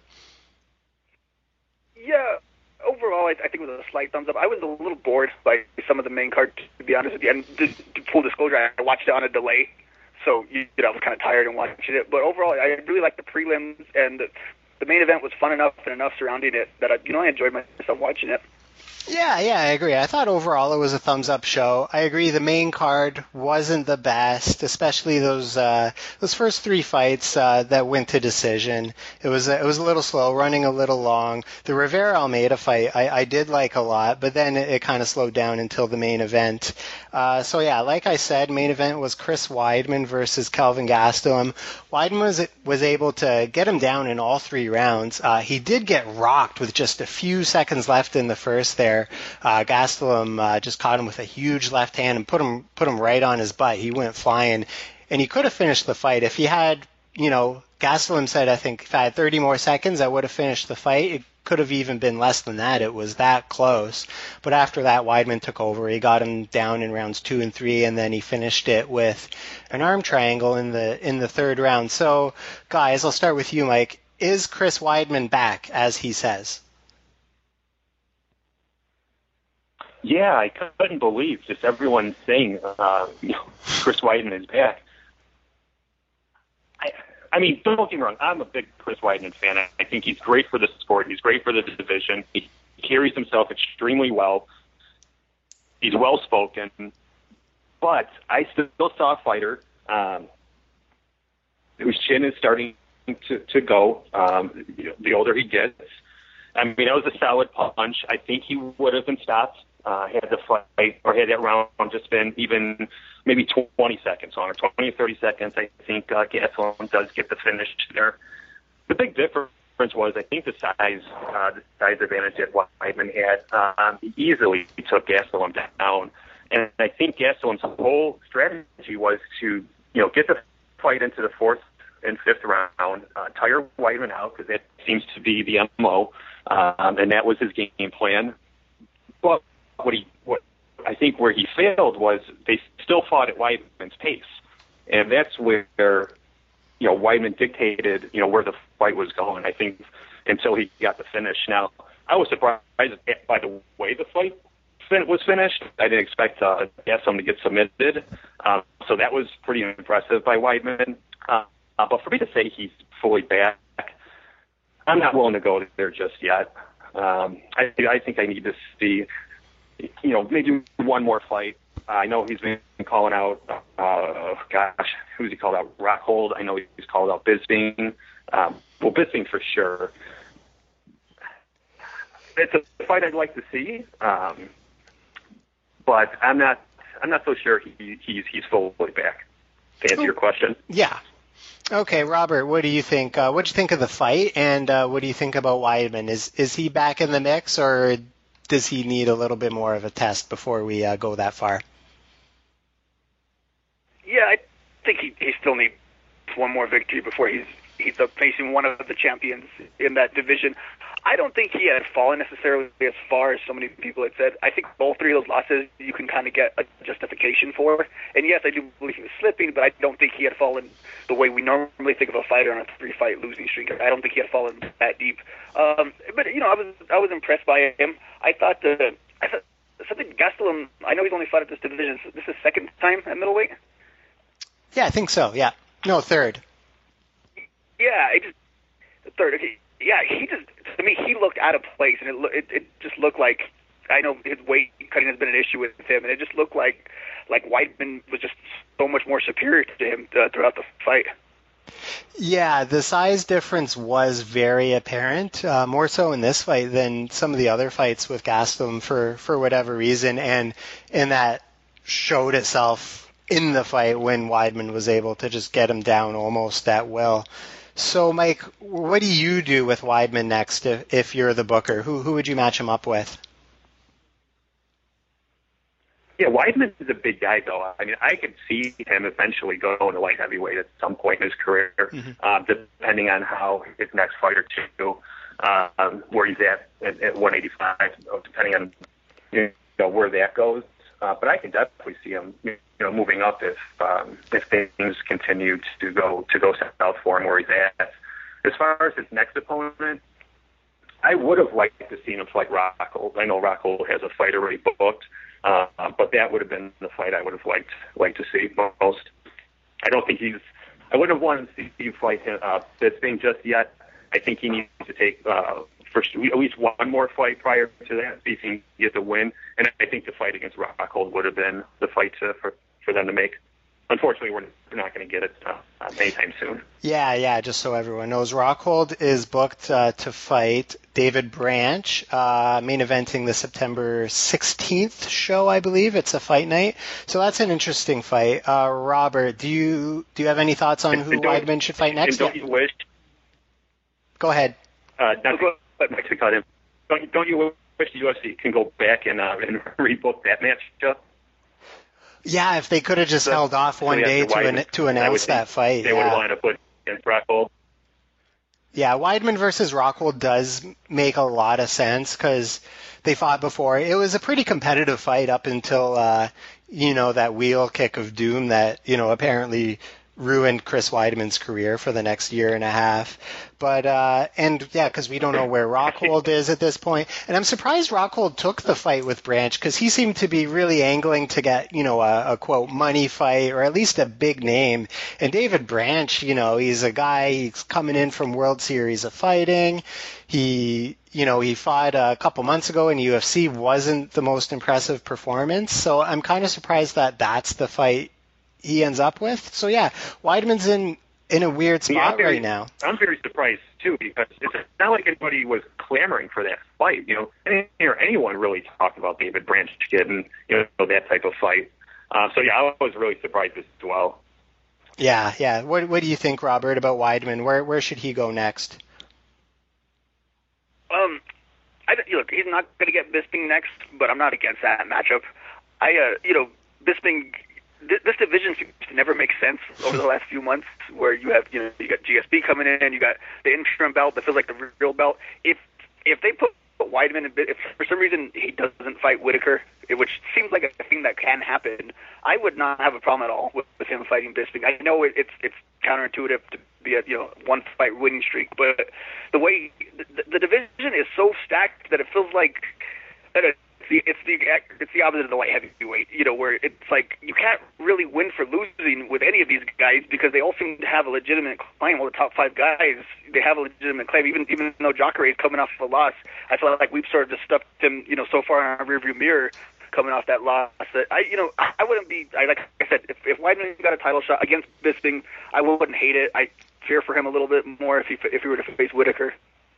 Yeah, overall, I think it was a slight thumbs up. I was a little bored by some of the main card, to be honest with you. And to full disclosure, I watched it on a delay, so I was kind of tired and watching it. But overall, I really liked the prelims, and the main event was fun enough and enough surrounding it that I enjoyed myself watching it. Yeah, I agree. I thought overall it was a thumbs-up show. I agree the main card wasn't the best, especially those first 3 fights that went to decision. It was a little slow, running a little long. The Rivera-Almeida fight I did like a lot, but then it kind of slowed down until the main event. So yeah, like I said, main event was Chris Weidman versus Kelvin Gastelum. Weidman was able to get him down in all 3 rounds. He did get rocked with just a few seconds left in the first there. Gastelum just caught him with a huge left hand and put him right on his butt. He went flying, and he could have finished the fight if he had, Gastelum said, I think if I had 30 more seconds, I would have finished the fight. It could have even been less than that. It was that close. But after that, Weidman took over. He got him down in rounds 2 and 3, and then he finished it with an arm triangle in the third round. So, guys, I'll start with you, Mike. Is Chris Weidman back, as he says? Yeah, I couldn't believe just everyone saying Chris Weidman is back. I mean, don't get me wrong. I'm a big Chris Weidman fan. I think he's great for the sport. He's great for the division. He carries himself extremely well. He's well-spoken. But I still saw a fighter whose chin is starting to go the older he gets. I mean, that was a solid punch. I think he would have been stopped. Had the fight or had that round just been even maybe 20 seconds on, or 20 or 30 seconds, I think Gastelum does get the finish there. The big difference was, I think, the size advantage that Weidman had. He easily took Gastelum down, and I think Gastelum's whole strategy was to get the fight into the 4th and 5th round, tire Weidman out, because that seems to be the MO, and that was his game plan. But what I think where he failed was they still fought at Weidman's pace, and that's where Weidman dictated where the fight was going. I think until he got the finish. Now I was surprised by the way the fight was finished. I didn't expect Gastelum to get submitted, so that was pretty impressive by Weidman. But for me to say he's fully back, I'm not willing to go there just yet. I think I need to see. Maybe one more fight. I know he's been calling out, who's he called out? Rockhold. I know he's called out Bisping. Bisping for sure. It's a fight I'd like to see, but I'm not so sure he's fully back. To answer your question. Yeah. Okay, Robert, what do you think? What do you think of the fight, and what do you think about Weidman? Is he back in the mix, or does he need a little bit more of a test before we go that far? Yeah, I think he still needs one more victory before he's facing one of the champions in that division. I don't think he had fallen necessarily as far as so many people had said. I think all three of those losses you can kind of get a justification for. And yes, I do believe he was slipping, but I don't think he had fallen the way we normally think of a fighter on a 3-fight losing streak. I don't think he had fallen that deep. But I was impressed by him. I thought something Gastelum. I know he's only fought at this division. So this is his second time at middleweight. Yeah, I think so. Yeah, no, third. Yeah, third. Okay. Yeah, to me, he looked out of place, and it just looked like, I know his weight cutting has been an issue with him, and it just looked like Weidman was just so much more superior to him throughout the fight. Yeah, the size difference was very apparent, more so in this fight than some of the other fights with Gastelum for whatever reason, and that showed itself in the fight when Weidman was able to just get him down almost at will. So, Mike, what do you do with Weidman next if you're the booker? Who would you match him up with? Yeah, Weidman is a big guy, though. I mean, I could see him eventually going to light heavyweight at some point in his career, depending on how his next fight or two, where he's at 185, depending on where that goes. But I can definitely see him, moving up if things continue to go south for him where he's at. As far as his next opponent, I would have liked to see him fight Rockhold. I know Rockhold has a fight already booked, but that would have been the fight I would have liked to see most. I don't think I wouldn't have wanted to see him fight Bisping just yet. I think he needs to take at least one more fight prior to that, see if he can get the win. And I think the fight against Rockhold would have been the fight for them to make. Unfortunately, we're not going to get it anytime soon. Yeah, just so everyone knows, Rockhold is booked to fight David Branch, main eventing the September 16th show, I believe. It's a fight night. So that's an interesting fight. Robert, do you have any thoughts on who Weidman should fight next? Don't you wish? Go ahead. To cut him. Don't you wish the UFC can go back and rebook that matchup? Yeah, if they could have just held off one day to announce that fight. They would have wanted to put against Rockhold. Yeah, Weidman versus Rockhold does make a lot of sense because they fought before. It was a pretty competitive fight up until, that wheel kick of doom that, apparently ruined Chris Weidman's career for the next year and a half. But, because we don't know where Rockhold is at this point. And I'm surprised Rockhold took the fight with Branch because he seemed to be really angling to get, a quote, money fight or at least a big name. And David Branch, he's a guy, he's coming in from World Series of Fighting. He fought a couple months ago in UFC, wasn't the most impressive performance. So I'm kind of surprised that that's the fight he ends up with. So yeah, Weidman's in a weird spot right now. I'm very surprised too because it's not like anybody was clamoring for that fight. Anyone really talked about David Branch getting that type of fight. So yeah, I was really surprised as well. Yeah. What do you think, Robert, about Weidman? Where should he go next? Look, he's not going to get Bisping next, but I'm not against that matchup. Bisping. This division seems to never make sense over the last few months, where you got GSP coming in, you got the interim belt that feels like the real belt. If they put Weidman, if for some reason he doesn't fight Whitaker, which seems like a thing that can happen, I would not have a problem at all with him fighting Bisping. I know it's counterintuitive to be a one fight winning streak, but the way the division is so stacked that it feels like that it's the opposite of the light heavyweight, where it's like you can't really win for losing with any of these guys because they all seem to have a legitimate claim. All the top 5 guys, they have a legitimate claim. Even though Jacare is coming off of a loss, I feel like we've sort of just stuffed him, so far in our rearview mirror coming off that loss. That I wouldn't be. Like I said, if Weidman got a title shot against Bisping, I wouldn't hate it. I fear for him a little bit more if he were to face Whitaker.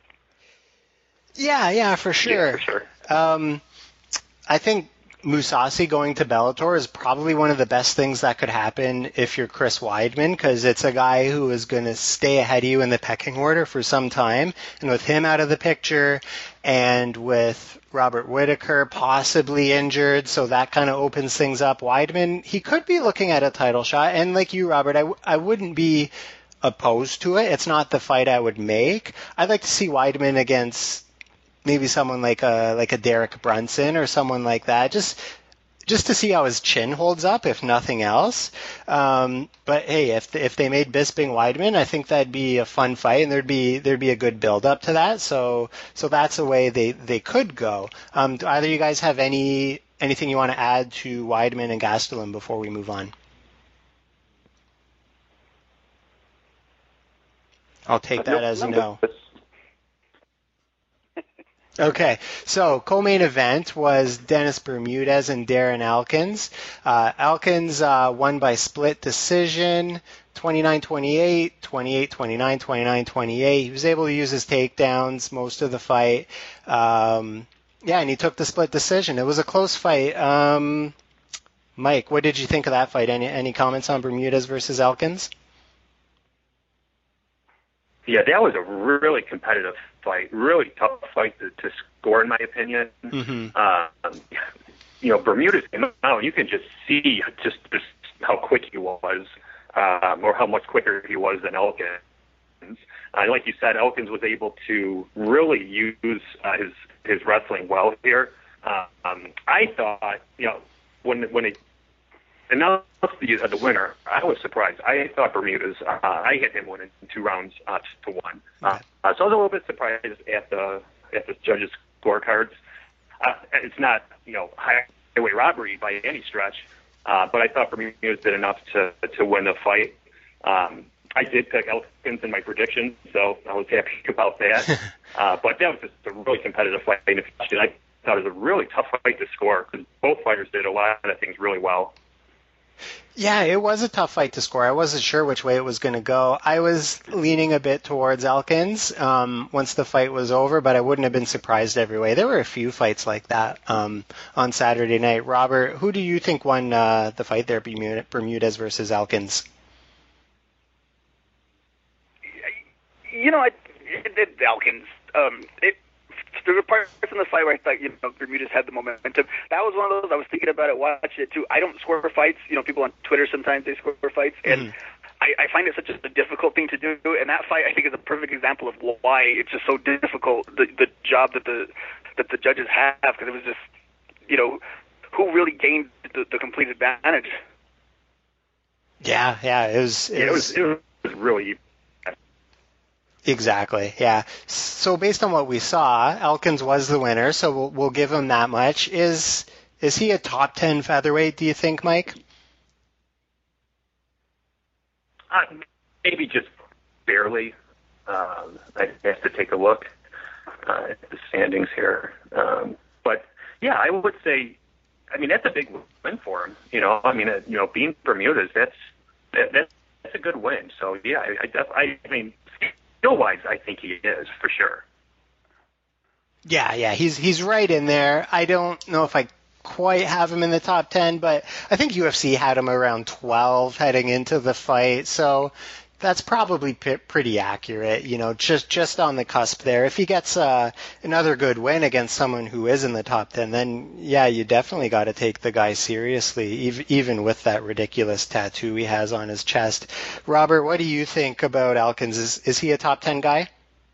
Yeah, for sure. Yeah, for sure. I think Mousasi going to Bellator is probably one of the best things that could happen if you're Chris Weidman, because it's a guy who is going to stay ahead of you in the pecking order for some time. And with him out of the picture and with Robert Whitaker possibly injured, so that kind of opens things up. Weidman, he could be looking at a title shot. And like you, Robert, I wouldn't be opposed to it. It's not the fight I would make. I'd like to see Weidman against maybe someone like a Derek Brunson or someone like that, just to see how his chin holds up, if nothing else. But hey, if they made Bisping Weidman, I think that'd be a fun fight, and there'd be a good build up to that. So that's a way they could go. Do either of you guys have anything you want to add to Weidman and Gastelum before we move on? I'll take that as a no. Okay, so co-main event was Dennis Bermudez and Darren Elkins. Elkins won by split decision, 29-28, 28-29, 29-28. He was able to use his takedowns most of the fight. And he took the split decision. It was a close fight. Mike, what did you think of that fight? Any comments on Bermudez versus Elkins? Yeah, that was a really competitive fight, really tough fight to score, in my opinion. Mm-hmm. Bermudez, you can just see just how quick he was, or how much quicker he was than Elkins. Like you said, Elkins was able to really use his wrestling well here. I thought, when it announced the winner, I was surprised. I thought Bermudez, I had him winning 2 rounds to 1. So I was a little bit surprised at the judges' scorecards. It's not, highway robbery by any stretch, but I thought Bermudez did enough to win the fight. I did pick Elkins in my predictions, so I was happy about that. But that was just a really competitive fight. And I thought it was a really tough fight to score because both fighters did a lot of things really well. Yeah, it was a tough fight to score. I wasn't sure which way it was going to go. I was leaning a bit towards Elkins once the fight was over, but I wouldn't have been surprised every way. There were a few fights like that on Saturday night. Robert, who do you think won the fight there, Bermudez versus Elkins? Elkins. There were parts in the fight where I thought, Bermudez had the momentum. That was one of those, I was thinking about it, watching it too. I don't score fights. People on Twitter sometimes they score fights, and I find it such a difficult thing to do. And that fight, I think, is a perfect example of why it's just so difficult, the job that the judges have, because it was just, who really gained the complete advantage. Yeah, it was really. Exactly, yeah. So based on what we saw, Elkins was the winner, so we'll give him that much. Is he a top 10 featherweight, do you think, Mike? Maybe just barely. I'd have to take a look at the standings here. But, yeah, I would say, that's a big win for him. Being Bermudez, that's a good win. So, yeah, skill-wise, I think he is, for sure. Yeah, he's right in there. I don't know if I quite have him in the top 10, but I think UFC had him around 12 heading into the fight, so that's probably pretty accurate, just on the cusp there. If he gets another good win against someone who is in the top 10, then, yeah, you definitely got to take the guy seriously, even with that ridiculous tattoo he has on his chest. Robert, what do you think about Elkins? Is he a top 10 guy?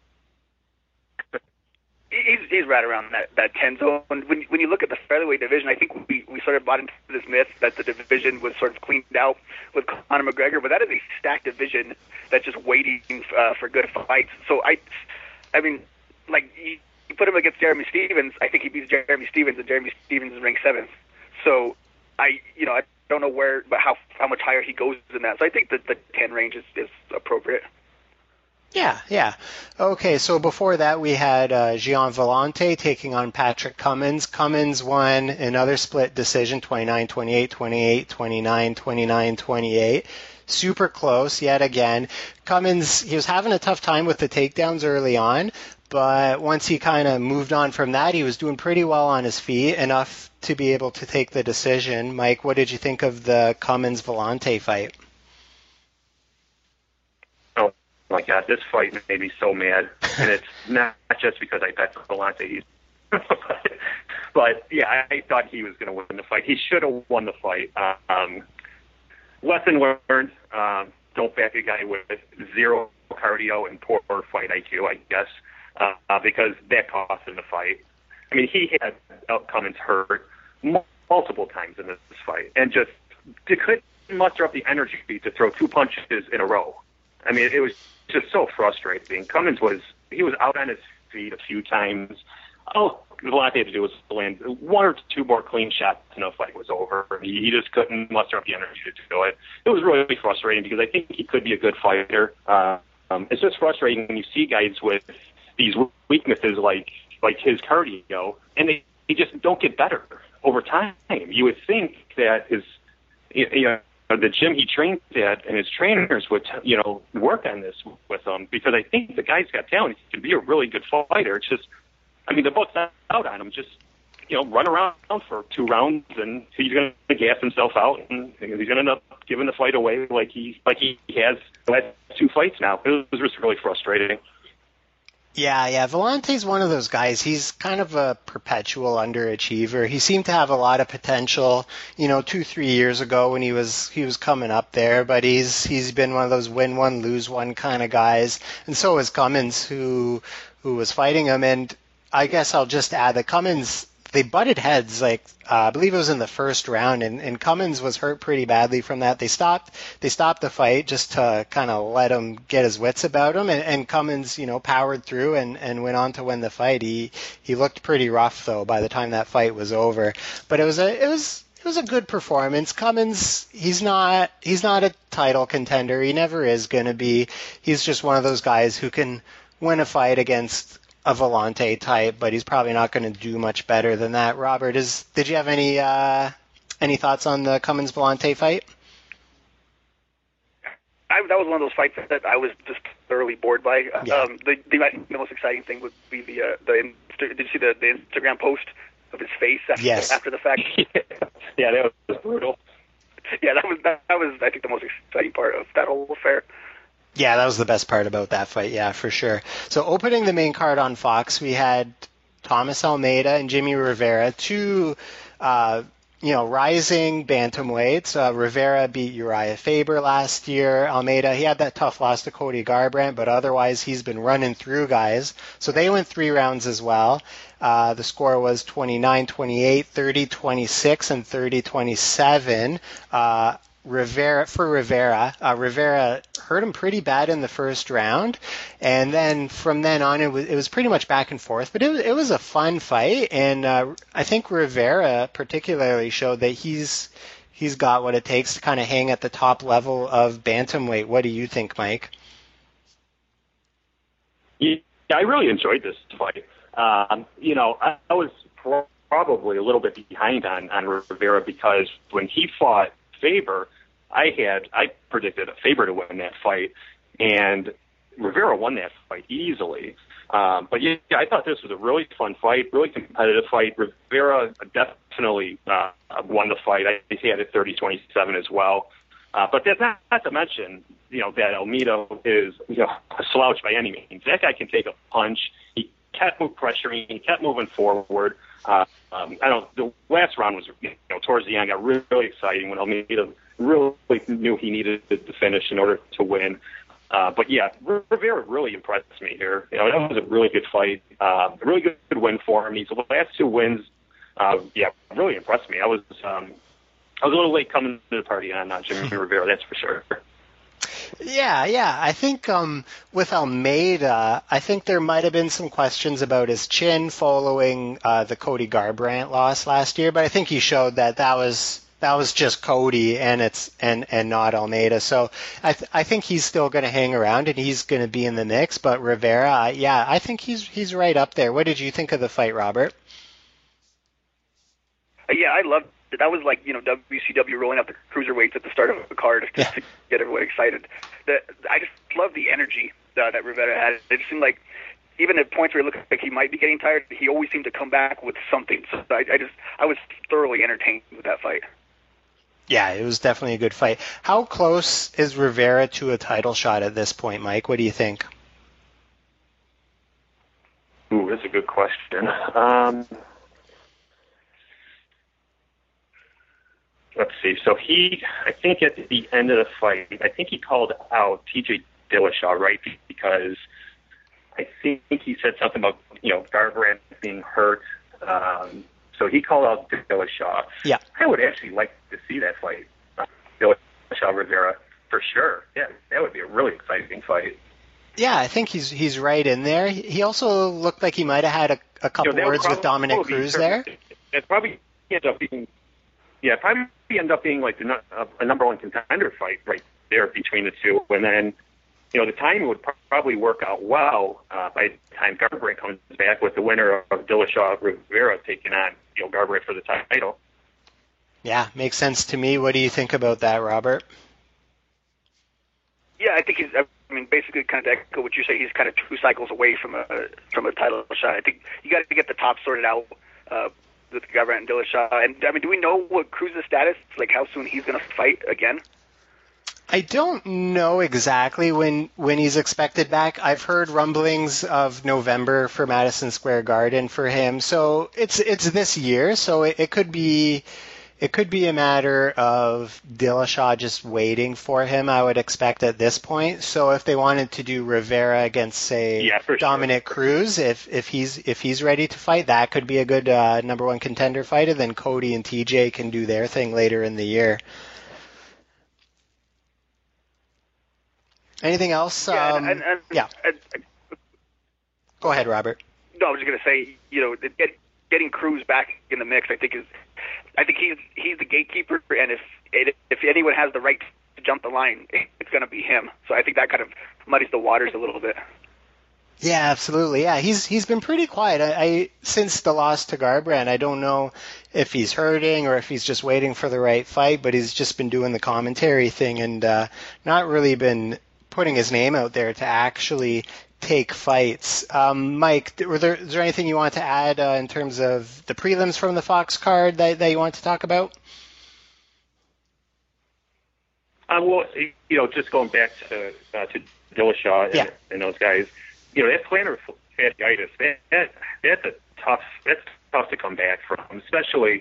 He's right around that 10 zone. When you look at the featherweight division, I think we sort of bought into this myth that the division was sort of cleaned out with Conor McGregor, but that is a stacked division that's just waiting for good fights. So you put him against Jeremy Stephens, I think he beats Jeremy Stephens, and Jeremy Stephens is ranked 7th. So I don't know how much higher he goes than that. So I think that the 10 range is appropriate. Yeah. Okay, so before that we had Gian Villante taking on Patrick Cummins. Cummins won another split decision, 29-28, 28-29, 29-28. Super close yet again. Cummins, he was having a tough time with the takedowns early on, but once he kind of moved on from that, he was doing pretty well on his feet, enough to be able to take the decision. Mike, what did you think of the Cummins-Villante fight? My God, this fight made me so mad, and it's not just because I bet Villante, but yeah, I thought he was going to win the fight. He should have won the fight. Lesson learned: don't back a guy with zero cardio and poor fight IQ, I guess. because that cost him the fight. I mean, he had Cummins hurt multiple times in this fight, and just couldn't muster up the energy to throw 2 punches in a row. I mean, it was just so frustrating. Cummins was out on his feet a few times. All Vellante had to do was land 1 or 2 more clean shots and the fight was over. He just couldn't muster up the energy to do it. It was really frustrating because I think he could be a good fighter. It's just frustrating when you see guys with these weaknesses like his cardio, and they just don't get better over time. You would think that the gym he trains at and his trainers would work on this with him, because I think the guy's got talent. He can be a really good fighter. It's just, I mean, the book's not out on him. Just run around for 2 rounds and he's going to gas himself out, and he's going to end up giving the fight away like he has the last 2 fights now. It was just really frustrating. Yeah. Vellante's one of those guys. He's kind of a perpetual underachiever. He seemed to have a lot of potential, 2-3 years ago when he was coming up there, but he's been one of those win one, lose one kind of guys. And so is Cummins, who was fighting him. And I guess I'll just add that Cummins, they butted heads, I believe it was in the first round, and Cummins was hurt pretty badly from that. They stopped the fight just to kind of let him get his wits about him, and Cummins, powered through and went on to win the fight. He looked pretty rough though by the time that fight was over, but it was a good performance. Cummins, he's not a title contender. He never is going to be. He's just one of those guys who can win a fight against a Vellante type, but he's probably not going to do much better than that. Robert, did you have any thoughts on the Cummins Vellante fight? That was one of those fights that I was just thoroughly bored by. Yeah. The most exciting thing would be did you see the Instagram post of his face after the fact? Yeah, that was brutal. Yeah, that was I think the most exciting part of that whole affair. Yeah, that was the best part about that fight, yeah, for sure. So opening the main card on Fox, we had Thomas Almeida and Jimmy Rivera, 2 rising bantamweights. Rivera beat Uriah Faber last year. Almeida, he had that tough loss to Cody Garbrandt, but otherwise he's been running through guys. So they went 3 rounds as well. The score was 29-28, 30-26, and 30-27. Rivera hurt him pretty bad in the first round, and then from then on it was pretty much back and forth, but it was a fun fight, and I think Rivera particularly showed that he's got what it takes to kind of hang at the top level of bantamweight. What do you think, Mike? Yeah, I really enjoyed this fight. I was probably a little bit behind on Rivera, because when he fought Faber, I predicted Faber to win that fight, and Rivera won that fight easily. But yeah, I thought this was a really fun fight, really competitive fight. Rivera definitely won the fight. He had it 30-27 as well. But that's not to mention, that Almeida is a slouch by any means. That guy can take a punch. He kept pressuring. He kept moving forward. The last round was, towards the end, got really exciting when Almeida really knew he needed to finish in order to win. But yeah, Rivera really impressed me here. That was a really good fight, a really good win for him. These last 2 wins, really impressed me. I was a little late coming to the party on Jimmy Rivera, that's for sure. Yeah. I think with Almeida, I think there might have been some questions about his chin following the Cody Garbrandt loss last year, but I think he showed that was just Cody and not Almeida. So I think he's still going to hang around and he's going to be in the mix. But Rivera, I think he's right up there. What did you think of the fight, Robert? Yeah, I loved it. That was like, WCW rolling out the cruiserweights at the start of the card just to get everyone excited. I just love the energy that Rivera had. It seemed like even at points where it looked like he might be getting tired, he always seemed to come back with something. So I was thoroughly entertained with that fight. Yeah, it was definitely a good fight. How close is Rivera to a title shot at this point, Mike? What do you think? Ooh, that's a good question. Let's see. So I think at the end of the fight, I think he called out TJ Dillashaw, right? Because I think he said something about, Garbrandt being hurt. So he called out Dillashaw. Yeah. I would actually like to see that fight, Dillashaw-Rivera, for sure. Yeah, that would be a really exciting fight. Yeah, I think he's right in there. He also looked like he might have had a couple words with Dominic Cruz there. It probably end up being, like a number one contender fight right there between the two, and then the timing would probably work out well by the time Garbrandt comes back with the winner of Dillashaw-Rivera taking on Garbrandt for the title. Yeah, makes sense to me. What do you think about that, Robert? Yeah, I think basically kind of to echo what you say, he's kind of 2 cycles away from a title shot. I think you got to get the top sorted out with Garbrandt and Dillashaw. And do we know what Cruz's status, like how soon he's going to fight again? I don't know exactly when he's expected back. I've heard rumblings of November for Madison Square Garden for him. So it's this year. So it could be a matter of Dillashaw just waiting for him, I would expect at this point. So if they wanted to do Rivera against, say, Dominic Cruz, if he's ready to fight, that could be a good number one contender fight. And then Cody and TJ can do their thing later in the year. Anything else? Yeah. Go ahead, Robert. No, I was just going to say, getting Cruz back in the mix, I think he's the gatekeeper, and if anyone has the right to jump the line, it's going to be him. So I think that kind of muddies the waters a little bit. Yeah, absolutely. Yeah, he's been pretty quiet. I since the loss to Garbrandt, I don't know if he's hurting or if he's just waiting for the right fight, but he's just been doing the commentary thing and not really been putting his name out there to actually take fights. Mike, is there anything you want to add in terms of the prelims from the Fox card that you want to talk about? Well, just going back to Dillashaw and those guys, that plantar fasciitis, that's tough to come back from, especially,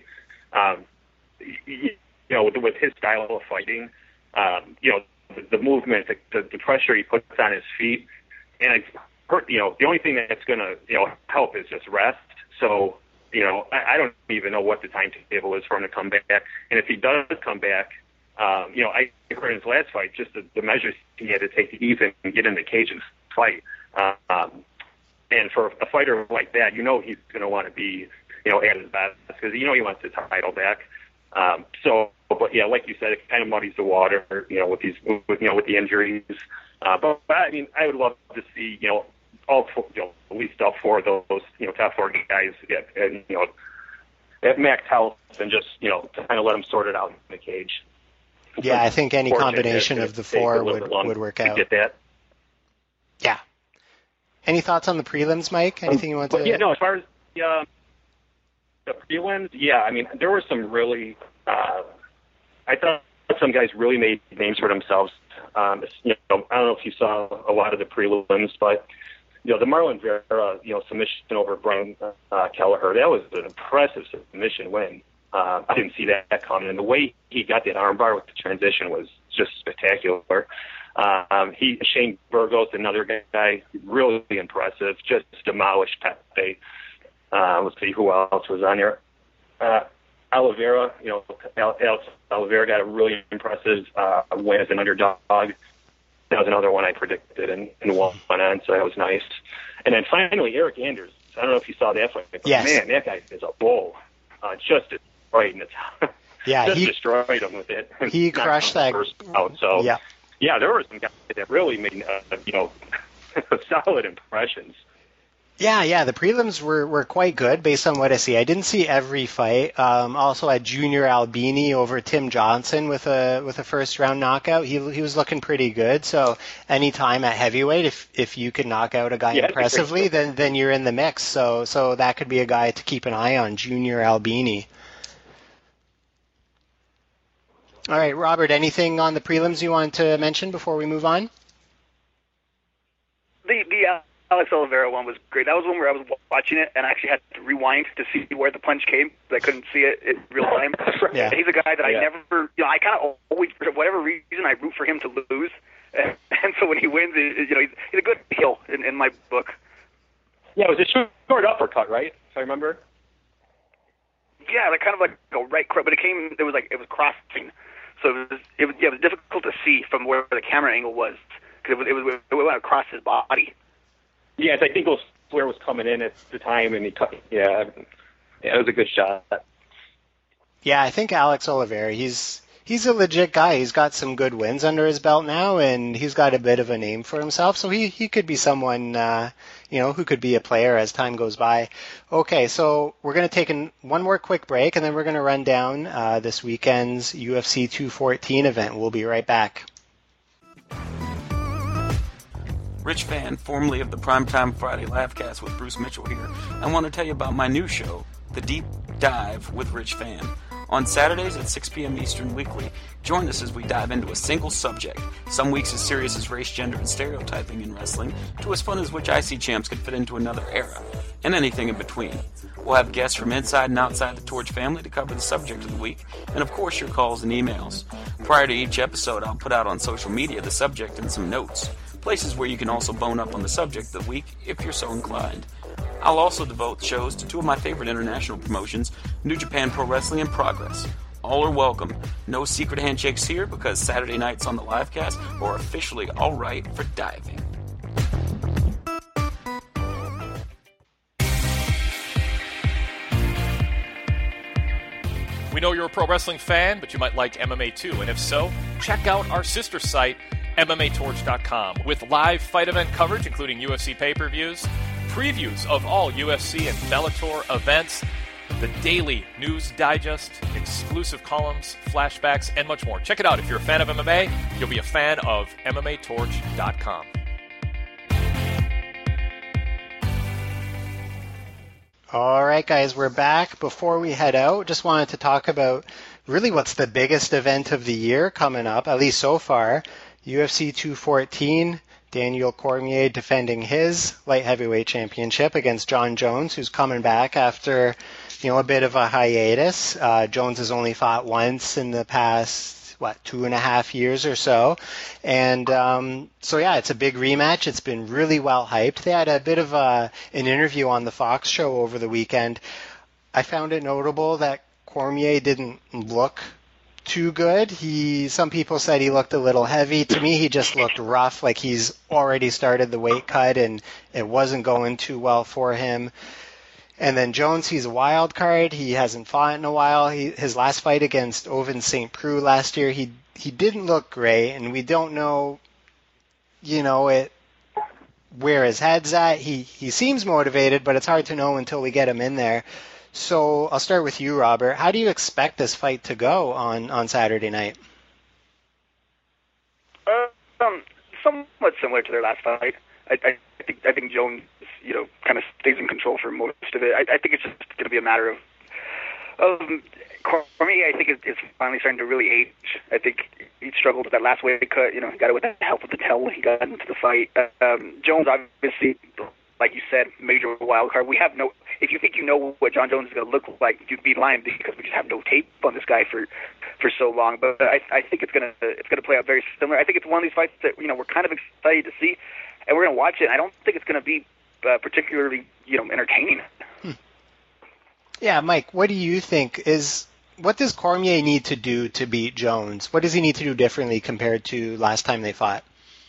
with his style of fighting, the movement, the pressure he puts on his feet. And I've heard, the only thing that's going to, help is just rest. So, I don't even know what the timetable is for him to come back. And if he does come back, I heard in his last fight, just the measures he had to take to even get in the cage and fight. And for a fighter like that, he's going to want to be, at his best because, he wants the title back. But yeah, like you said, it kind of muddies the water, with the injuries. But I would love to see, at least all 4 of those, top 4 guys at max health and just, kind of let them sort it out in the cage. Yeah, I think any combination of the 4 would work out. Get that. Yeah. Any thoughts on the prelims, Mike? Anything you want to? Yeah, no. As far as the prelims, there were some really. I thought some guys really made names for themselves. I don't know if you saw a lot of the prelims, but the Marlon Vera, submission over Brian Kelleher, that was an impressive submission win. I didn't see that coming, and the way he got that armbar with the transition was just spectacular. Shane Burgos, another guy, really impressive, just demolished Pepe. Let's see who else was on there. Oliveira, Alex Oliveira got a really impressive win as an underdog. That was another one I predicted and won on, so that was nice. And then finally, Eric Anders. I don't know if you saw that fight, but man, that guy is a bull. Just destroyed him. Yeah, he destroyed him with it. He crushed that. Out, so yeah, there were some guys that really made solid impressions. Yeah, the prelims were quite good based on what I see. I didn't see every fight. Also had Junior Albini over Tim Johnson with a first round knockout. He was looking pretty good. So anytime at heavyweight, if you can knock out a guy impressively, then you're in the mix. So that could be a guy to keep an eye on, Junior Albini. All right, Robert, anything on the prelims you want to mention before we move on? The Alex Oliveira one was great. That was one where I was watching it and I actually had to rewind to see where the punch came because I couldn't see it in real time. Yeah. He's a guy that I never, I kind of always, for whatever reason, I root for him to lose. And so when he wins, he's a good heel in my book. Yeah, it was a short uppercut, right? If I remember. Yeah, kind of like a right cross, but it was crossing, so it was difficult to see from where the camera angle was because it went across his body. Yes, I think it was where it was coming in at the time, and he cut. Yeah, it was a good shot. Yeah, I think Alex Oliveira, he's a legit guy. He's got some good wins under his belt now, and he's got a bit of a name for himself. So he could be someone, who could be a player as time goes by. Okay, so we're going to take one more quick break, and then we're going to run down this weekend's UFC 214 event. We'll be right back. Rich Fann, formerly of the Primetime Friday Laughcast with Bruce Mitchell here. I want to tell you about my new show, The Deep Dive with Rich Fann. On Saturdays at 6 p.m. Eastern weekly, join us as we dive into a single subject. Some weeks as serious as race, gender, and stereotyping in wrestling, to as fun as which IC champs could fit into another era, and anything in between. We'll have guests from inside and outside the Torch family to cover the subject of the week, and of course your calls and emails. Prior to each episode, I'll put out on social media the subject and some notes, places where you can also bone up on the subject of the week if you're so inclined. I'll also devote shows to two of my favorite international promotions, New Japan Pro Wrestling and Progress. All are welcome. No secret handshakes here because Saturday nights on the livecast are officially all right for diving. We know you're a pro wrestling fan, but you might like MMA too, and if so, check out our sister site, MMATorch.com, with live fight event coverage, including UFC pay-per-views, previews of all UFC and Bellator events, the daily news digest, exclusive columns, flashbacks, and much more. Check it out. If you're a fan of MMA, you'll be a fan of MMATorch.com. All right, guys, we're back. Before we head out, just wanted to talk about really what's the biggest event of the year coming up, at least so far. UFC 214, Daniel Cormier defending his light heavyweight championship against Jon Jones, who's coming back after, a bit of a hiatus. Jones has only fought once in the past, 2.5 years or so. And it's a big rematch. It's been really well hyped. They had a bit of an interview on the Fox show over the weekend. I found it notable that Cormier didn't look too good. Some people said he looked a little heavy. To me, he just looked rough, like he's already started the weight cut and it wasn't going too well for him. And then Jones, he's a wild card. He hasn't fought in a while. His last fight against Ovince St. Preux last year, he didn't look great, and we don't know, where his head's at. He seems motivated, but it's hard to know until we get him in there. So I'll start with you, Robert. How do you expect this fight to go on Saturday night? Somewhat similar to their last fight. I think Jones, kind of stays in control for most of it. I think it's just going to be a matter of Cormier. I think it's finally starting to really age. I think he struggled with that last weight cut. He got it with the help of the tell when he got into the fight. Jones, obviously, like you said, major wild card. We have no. If you think you know what Jon Jones is going to look like, you'd be lying because we just have no tape on this guy for so long. But I think it's going to play out very similar. I think it's one of these fights that we're kind of excited to see, and we're going to watch it. I don't think it's going to be particularly entertaining. Yeah, Mike, what do you think what does Cormier need to do to beat Jones? What does he need to do differently compared to last time they fought?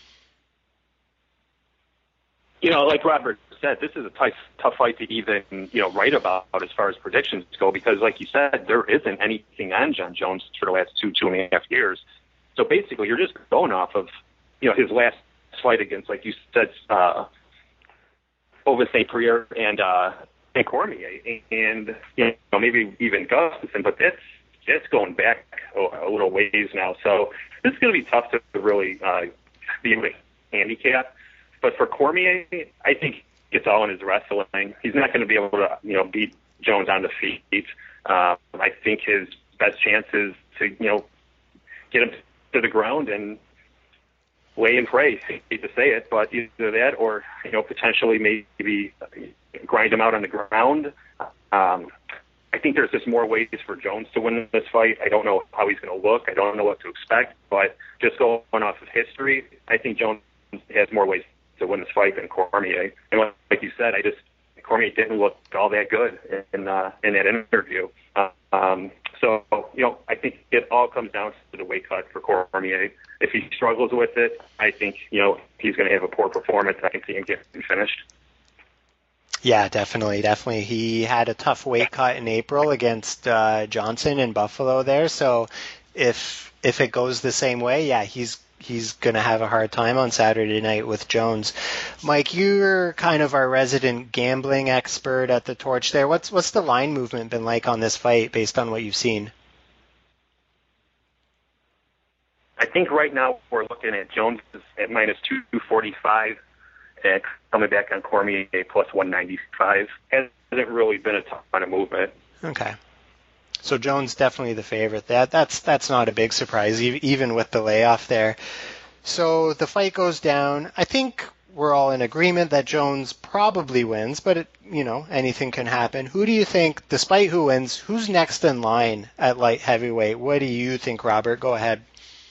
Like Robert said, this is a tough fight to even, write about as far as predictions go, because like you said, there isn't anything on Jon Jones for the last 2.5 years. So basically you're just going off of, his last fight against, like you said, Ovince St. Preux and Cormier, and maybe even Gustafsson, but that's going back a little ways now. So this is going to be tough to really be able to handicap. But for Cormier, I think it's all in his wrestling. He's not going to be able to beat Jones on the feet. I think his best chance is to get him to the ground and lay and pray. I hate to say it, but either that or potentially maybe grind him out on the ground. I think there's just more ways for Jones to win this fight. I don't know how he's going to look. I don't know what to expect, but just going off of history, I think Jones has more ways to win this fight than Cormier. And like you said, Cormier didn't look all that good in that interview. So, I think it all comes down to the weight cut for Cormier. If he struggles with it, I think, he's going to have a poor performance. I can see him getting finished. Yeah, definitely. He had a tough weight cut in April against Johnson in Buffalo there. So if it goes the same way, yeah, he's going to have a hard time on Saturday night with Jones. Mike, you're kind of our resident gambling expert at the Torch there. What's the line movement been like on this fight based on what you've seen? I think right now we're looking at Jones at minus 245 and coming back on Cormier plus 195. Hasn't really been a ton of movement. Okay. So Jones definitely the favorite. That's not a big surprise, even with the layoff there. So the fight goes down. I think we're all in agreement that Jones probably wins, but anything can happen. Who do you think, despite who wins, who's next in line at light heavyweight? What do you think, Robert? Go ahead.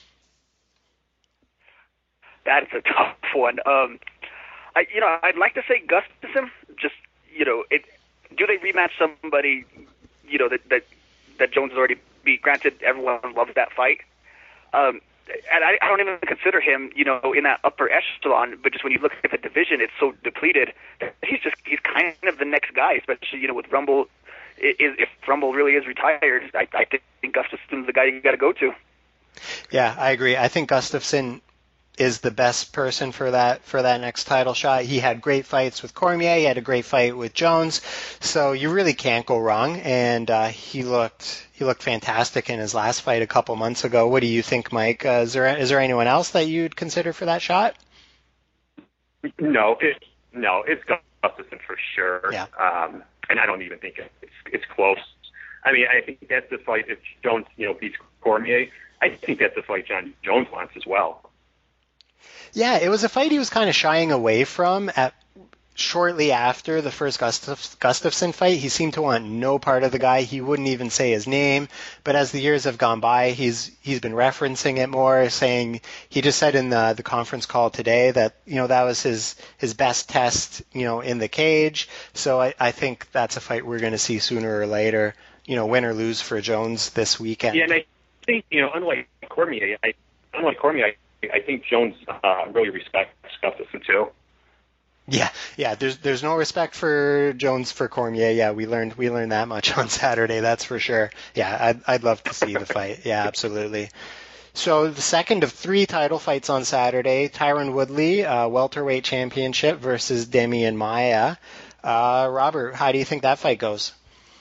That's a tough one. I'd like to say Gustafsson. Just do they rematch somebody that Jones has already beat? Granted, everyone loves that fight, and I don't even consider him in that upper echelon. But just when you look at the division, it's so depleted. He's kind of the next guy, especially with Rumble. If Rumble really is retired, I think Gustafsson's the guy you got to go to. Yeah, I agree. I think Gustafsson is the best person for that next title shot. He had great fights with Cormier. He had a great fight with Jones. So you really can't go wrong. And he looked fantastic in his last fight a couple months ago. What do you think, Mike? Is there anyone else that you'd consider for that shot? No, it's Gustafsson for sure. Yeah. And I don't even think it's close. I mean, I think that's the fight. If Jones, beats Cormier, I think that's the fight John Jones wants as well. Yeah, it was a fight he was kind of shying away from shortly after the first Gustafsson fight. He seemed to want no part of the guy. He wouldn't even say his name. But as the years have gone by, he's been referencing it more, saying he just said in the conference call today that that was his best test in the cage. So I think that's a fight we're going to see sooner or later. Win or lose for Jones this weekend. Yeah, and I think unlike Cormier, I think Jones really respects Gustafsson too. Yeah. There's no respect for Jones for Cormier. Yeah, we learned that much on Saturday. That's for sure. Yeah, I'd love to see the fight. Yeah, absolutely. So the second of 3 title fights on Saturday: Tyron Woodley, welterweight championship versus Demian Maia. Robert, how do you think that fight goes?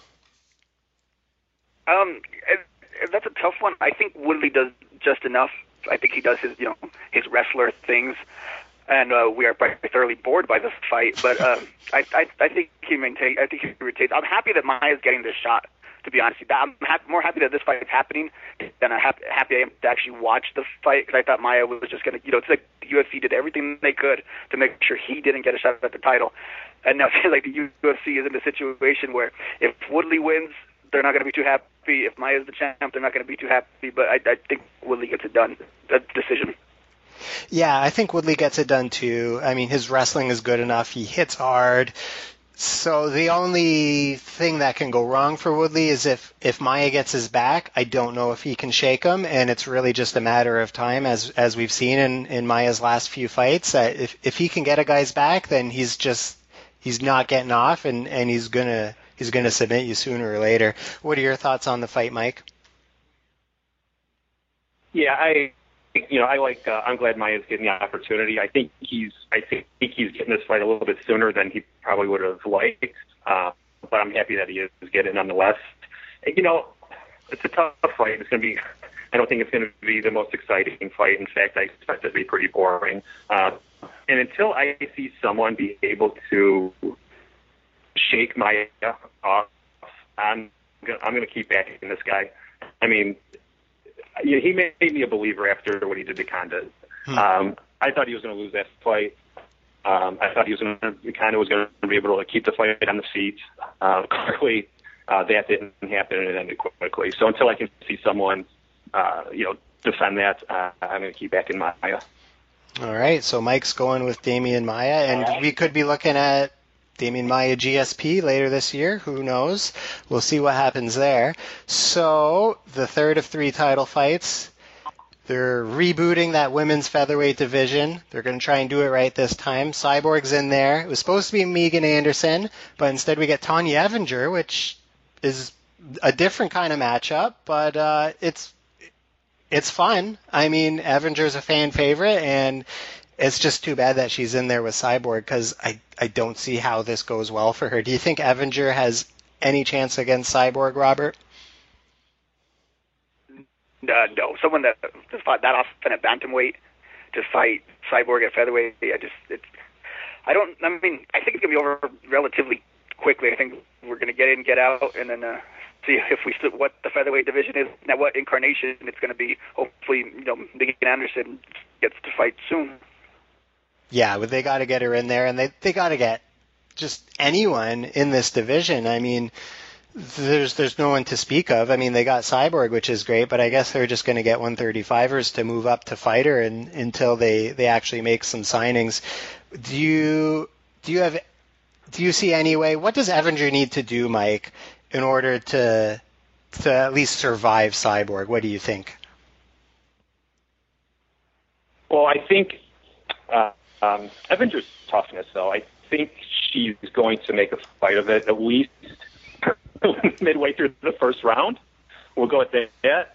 That's a tough one. I think Woodley does just enough. I think he does his wrestler things, and we are thoroughly bored by this fight. But I think he maintains. I think he retains. I'm happy that Maia is getting this shot. To be honest, I'm more happy that this fight is happening than I'm happy I am to actually watch the fight, because I thought Maia was just going to. It's like the UFC did everything they could to make sure he didn't get a shot at the title, and now it feels like the UFC is in a situation where if Woodley wins, they're not going to be too happy. If Maia's the champ, they're not going to be too happy. But I think Woodley gets it done. That decision. Yeah, I think Woodley gets it done too. I mean, his wrestling is good enough. He hits hard. So the only thing that can go wrong for Woodley is if Maia gets his back. I don't know if he can shake him, and it's really just a matter of time, as we've seen in Maia's last few fights. If he can get a guy's back, then he's not getting off, and he's gonna submit you sooner or later. What are your thoughts on the fight, Mike? Yeah, I'm glad Maia's getting the opportunity. I think he's getting this fight a little bit sooner than he probably would have liked. But I'm happy that he is getting it nonetheless. It's a tough fight. I don't think it's going to be the most exciting fight. In fact, I expect it to be pretty boring. And until I see someone be able to shake Maia off, I'm going to keep backing this guy. I mean, he made me a believer after what he did to Condit. I thought he was going to lose that fight. I thought Condit was going to be able to keep the fight on the feet. Clearly, that didn't happen, and it ended quickly. So until I can see someone, defend that, I'm going to keep backing Maia. All right, so Mike's going with Demian Maia, and we could be looking at Damian Maia GSP later this year. Who knows? We'll see what happens there. So the third of 3 title fights. They're rebooting that women's featherweight division. They're going to try and do it right this time. Cyborg's in there. It was supposed to be Megan Anderson, but instead we get Tonya Evinger, which is a different kind of matchup, but it's fun. I mean, Evinger's a fan favorite, and it's just too bad that she's in there with Cyborg because I don't see how this goes well for her. Do you think Evinger has any chance against Cyborg, Robert? No, someone that just fought that often at bantamweight to fight Cyborg at featherweight. I think it's gonna be over relatively quickly. I think we're gonna get in, get out, and then see if we what the featherweight division is and what incarnation it's gonna be. Hopefully, Megan Anderson gets to fight soon. Yeah, but they got to get her in there, and they got to get just anyone in this division. I mean, there's no one to speak of. I mean, they got Cyborg, which is great, but I guess they're just going to get 135ers to move up to fighter until they actually make some signings. Do you see any way? What does Evinger need to do, Mike, in order to at least survive Cyborg? What do you think? Well, I think Evinger's toughness, though. I think she's going to make a fight of it at least midway through the first round. We'll go with that.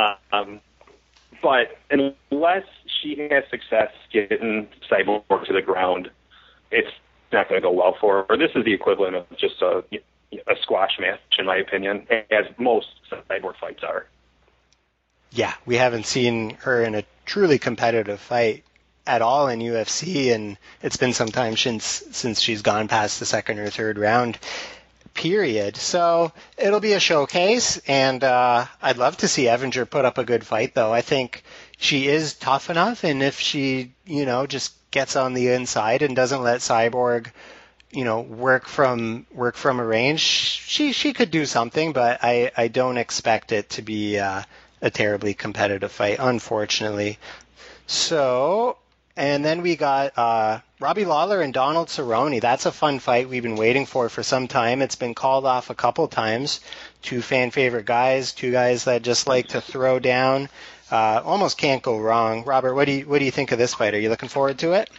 But unless she has success getting Cyborg to the ground, it's not going to go well for her. This is the equivalent of just a squash match, in my opinion, as most Cyborg fights are. Yeah, we haven't seen her in a truly competitive fight at all in UFC, and it's been some time since she's gone past the second or third round. Period. So it'll be a showcase, and I'd love to see Evinger put up a good fight, though. I think she is tough enough, and if she, just gets on the inside and doesn't let Cyborg, work from a range, she could do something, but I don't expect it to be a terribly competitive fight, unfortunately. So, and then we got Robbie Lawler and Donald Cerrone. That's a fun fight we've been waiting for some time. It's been called off a couple times. 2 fan favorite guys, 2 guys that just like to throw down. Almost can't go wrong. Robert, what do you think of this fight? Are you looking forward to it?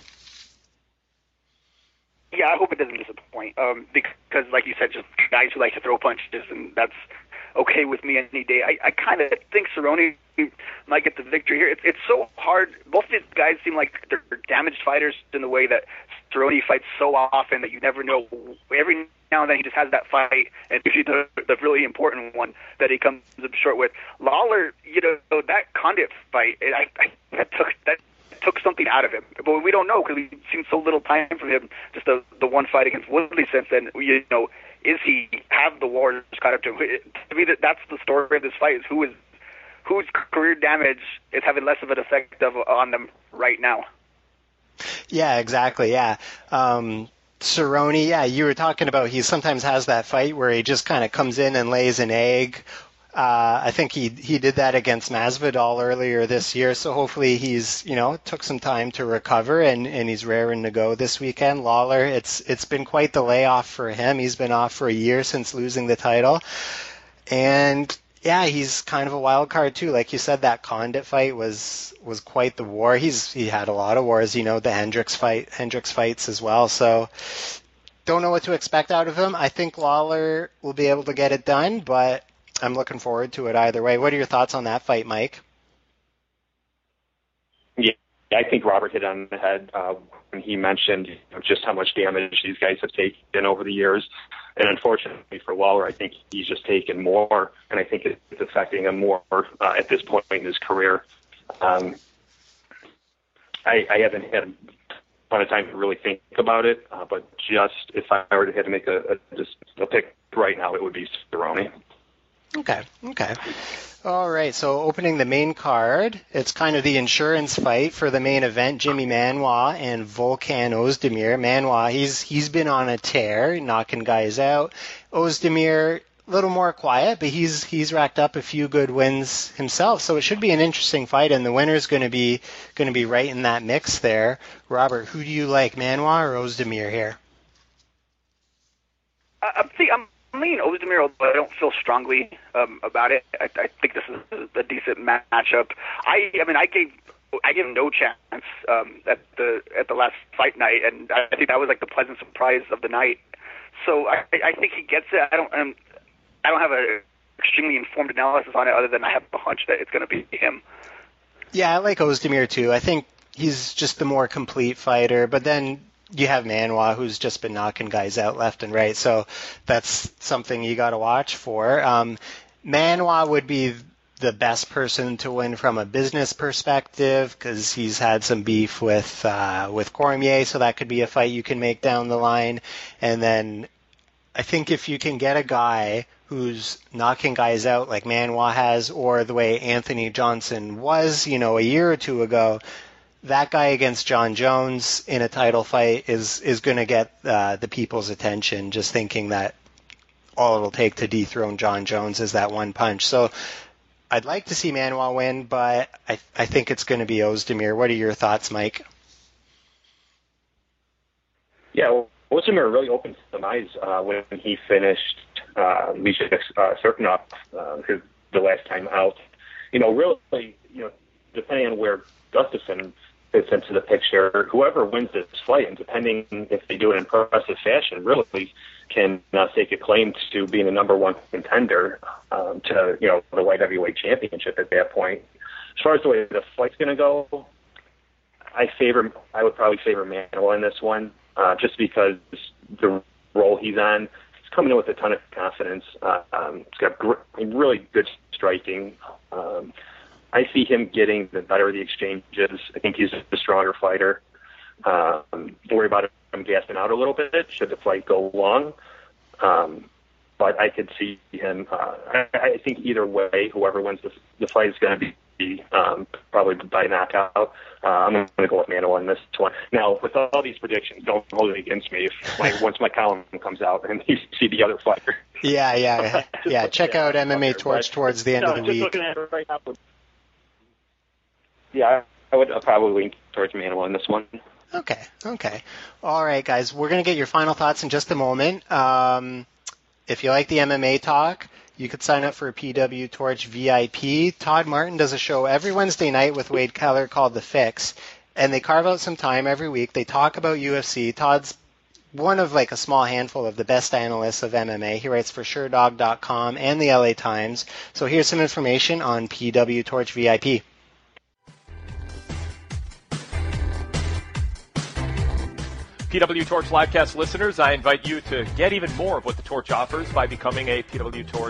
Yeah, I hope it doesn't disappoint. Because, like you said, just guys who like to throw punches, and that's okay with me any day. I kind of think Cerrone might get the victory here. It's so hard. Both of these guys seem like they're damaged fighters in the way that Cerrone fights so often that you never know. Every now and then he just has that fight, and usually the really important one that he comes up short with. Lawler, that Condit fight, that took something out of him. But we don't know because we've seen so little time from him. Just the one fight against Woodley since then. Is he have the Warriors caught up to him? To me, that's the story of this fight: is whose career damage is having less of an effect on them right now. Yeah, exactly. Yeah. Cerrone, yeah, you were talking about he sometimes has that fight where he just kind of comes in and lays an egg. I think he did that against Masvidal earlier this year, so hopefully he's, took some time to recover and he's raring to go this weekend. Lawler, it's been quite the layoff for him. He's been off for a year since losing the title. And yeah, he's kind of a wild card too. Like you said, that Condit fight was quite the war. He had a lot of wars, the Hendricks fights as well. So don't know what to expect out of him. I think Lawler will be able to get it done, but I'm looking forward to it either way. What are your thoughts on that fight, Mike? Yeah, I think Robert hit on the head when he mentioned just how much damage these guys have taken over the years. And unfortunately for Lawler, I think he's just taken more, and I think it's affecting him more at this point in his career. I haven't had a ton of time to really think about it, but just if I were to have to make a pick right now, it would be Cerrone. Okay. All right, so opening the main card, it's kind of the insurance fight for the main event, Jimmy Manuwa and Volkan Ozdemir. Manuwa, he's been on a tear, knocking guys out. Ozdemir, a little more quiet, but he's racked up a few good wins himself, so it should be an interesting fight, and the winner's going to be right in that mix there. Robert, who do you like, Manuwa or Ozdemir here? I'm leaning Ozdemir, although I don't feel strongly about it. I think this is a decent matchup. I gave him no chance at the last fight night, and I think that was like the pleasant surprise of the night. So I think he gets it. I don't have a extremely informed analysis on it, other than I have a hunch that it's going to be him. Yeah, I like Ozdemir too. I think he's just the more complete fighter, but then you have Manoa, who's just been knocking guys out left and right, so that's something you got to watch for. Manoa would be the best person to win from a business perspective because he's had some beef with Cormier, so that could be a fight you can make down the line. And then I think if you can get a guy who's knocking guys out like Manoa has, or the way Anthony Johnson was, a year or two ago, that guy against John Jones in a title fight is going to get the people's attention, just thinking that all it'll take to dethrone John Jones is that one punch. So I'd like to see Manoa win, but I think it's going to be Ozdemir. What are your thoughts, Mike? Yeah, well, Ozdemir really opened some eyes when he finished Misha Cirkunov the last time out. Really, depending on where Gustafsson fits into the picture, whoever wins this fight, and depending if they do it in impressive fashion, really can stake a claim to being the number one contender to the light heavyweight championship at that point. As far as the way the fight's going to go, I would probably favor Manoa in this one, just because the role he's on, he's coming in with a ton of confidence. He's got really good striking. I see him getting the better of the exchanges. I think he's the stronger fighter. Worry about him gasping out a little bit should the fight go long. But I could see him. I think either way, whoever wins the fight is going to be probably by knockout. I'm going to go with Manoa in this one. Now, with all these predictions, don't hold it against me once my column comes out and you see the other fighter. Yeah. Check out MMA Torch towards the end of the week. Looking at it right now. Yeah, I would probably lean towards Manoa in this one. Okay. All right, guys, we're going to get your final thoughts in just a moment. If you like the MMA talk, you could sign up for a PW Torch VIP. Todd Martin does a show every Wednesday night with Wade Keller called The Fix, and they carve out some time every week. They talk about UFC. Todd's one of a small handful of the best analysts of MMA. He writes for SureDog.com and the LA Times. So here's some information on PW Torch VIP. PW Torch Livecast listeners, I invite you to get even more of what the Torch offers by becoming a PW Torch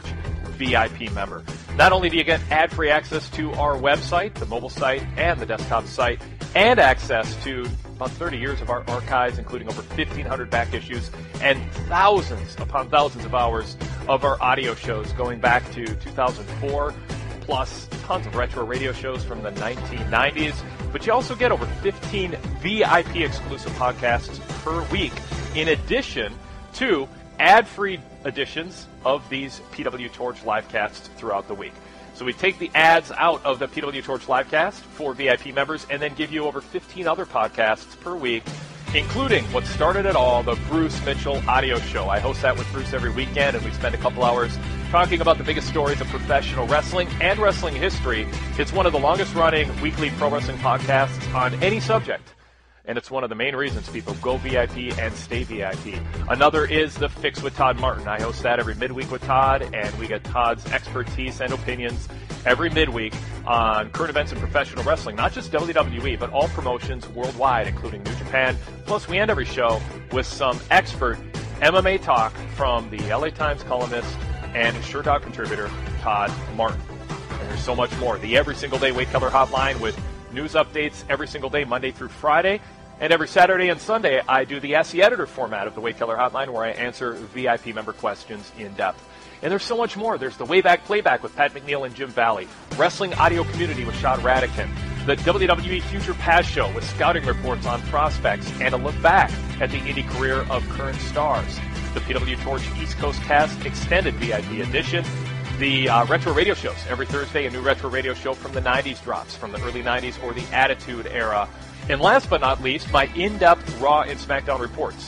VIP member. Not only do you get ad-free access to our website, the mobile site, and the desktop site, and access to about 30 years of our archives, including over 1,500 back issues and thousands upon thousands of hours of our audio shows going back to 2004, plus tons of retro radio shows from the 1990s. But you also get over 15 VIP exclusive podcasts per week, in addition to ad-free editions of these PW Torch Livecasts throughout the week. So we take the ads out of the PW Torch Livecast for VIP members and then give you over 15 other podcasts per week, including what started it all, the Bruce Mitchell audio show. I host that with Bruce every weekend, and we spend a couple hours talking about the biggest stories of professional wrestling and wrestling history. It's one of the longest-running weekly pro wrestling podcasts on any subject, and it's one of the main reasons people go VIP and stay VIP. Another is The Fix with Todd Martin. I host that every midweek with Todd, and we get Todd's expertise and opinions every midweek on current events in professional wrestling, not just WWE, but all promotions worldwide, including New Japan. Plus, we end every show with some expert MMA talk from the LA Times columnist and SureDog contributor, Todd Martin. And there's so much more. The Every Single Day Wade Keller Hotline with news updates every single day, Monday through Friday. And every Saturday and Sunday, I do the Ask the Editor format of the Wade Keller Hotline, where I answer VIP member questions in depth. And there's so much more. There's the Way Back Playback with Pat McNeil and Jim Valley, Wrestling Audio Community with Sean Radican, the WWE Future Past Show with scouting reports on prospects and a look back at the indie career of current stars, the PW Torch East Coast Cast Extended VIP Edition, the retro radio shows. Every Thursday, a new retro radio show from the 90s drops, from the early 90s or the Attitude Era. And last but not least, my in-depth Raw and SmackDown reports.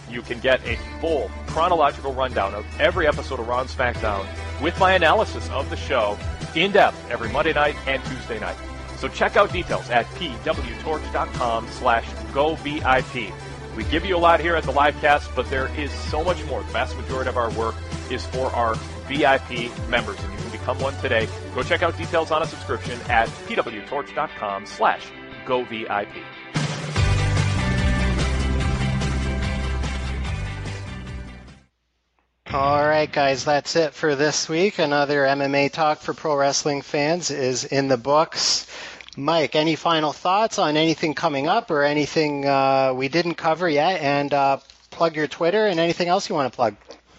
you can get a full chronological rundown of every episode of Raw and SmackDown with my analysis of the show in depth every Monday night and Tuesday night. So check out details at pwtorch.com/govip. We give you a lot here at the Livecast, but there is so much more. The vast majority of our work is for our VIP members, and you can become one today. Go check out details on a subscription at pwtorch.com/govip. All right, guys, that's it for this week. Another MMA Talk for Pro Wrestling Fans is in the books. Mike, any final thoughts on anything coming up or anything we didn't cover yet? And plug your Twitter and anything else you want to plug.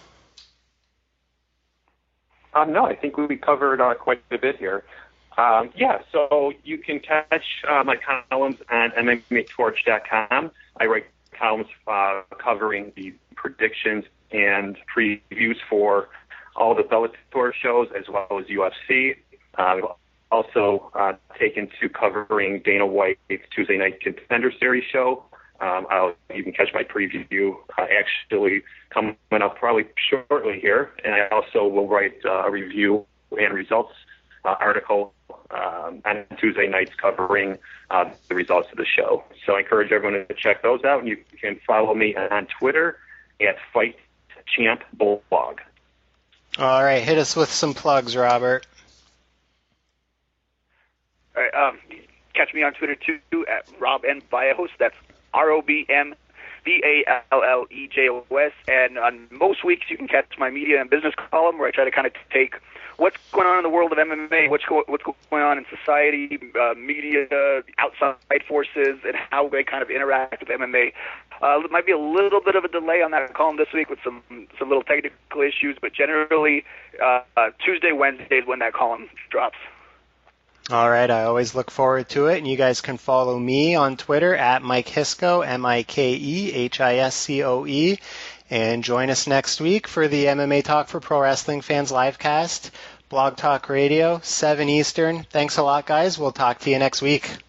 No, I think we covered quite a bit here. So you can catch my columns on MMATorch.com. I write columns covering the predictions and previews for all the Bellator shows as well as UFC. Also taken to covering Dana White's Tuesday Night Contender Series show. You can catch my preview actually coming up probably shortly here. And I also will write a review and results article on Tuesday nights covering the results of the show. So I encourage everyone to check those out. And you can follow me on Twitter at FightChampBlog. All right, hit us with some plugs, Robert. All right, catch me on Twitter too at Rob N. Vallejos. That's ROBMVALLEJOS. And on most weeks you can catch my media and business column where I try to kind of take what's going on in the world of MMA, what's going on in society, media, outside forces, and how they kind of interact with MMA. There might be a little bit of a delay on that column this week with some little technical issues, but generally Tuesday, Wednesday is when that column drops. All right, I always look forward to it, and you guys can follow me on Twitter at Mike Hiscoe, MikeHiscoe, and join us next week for the MMA Talk for Pro Wrestling Fans Livecast, Blog Talk Radio, 7 Eastern. Thanks a lot, guys. We'll talk to you next week.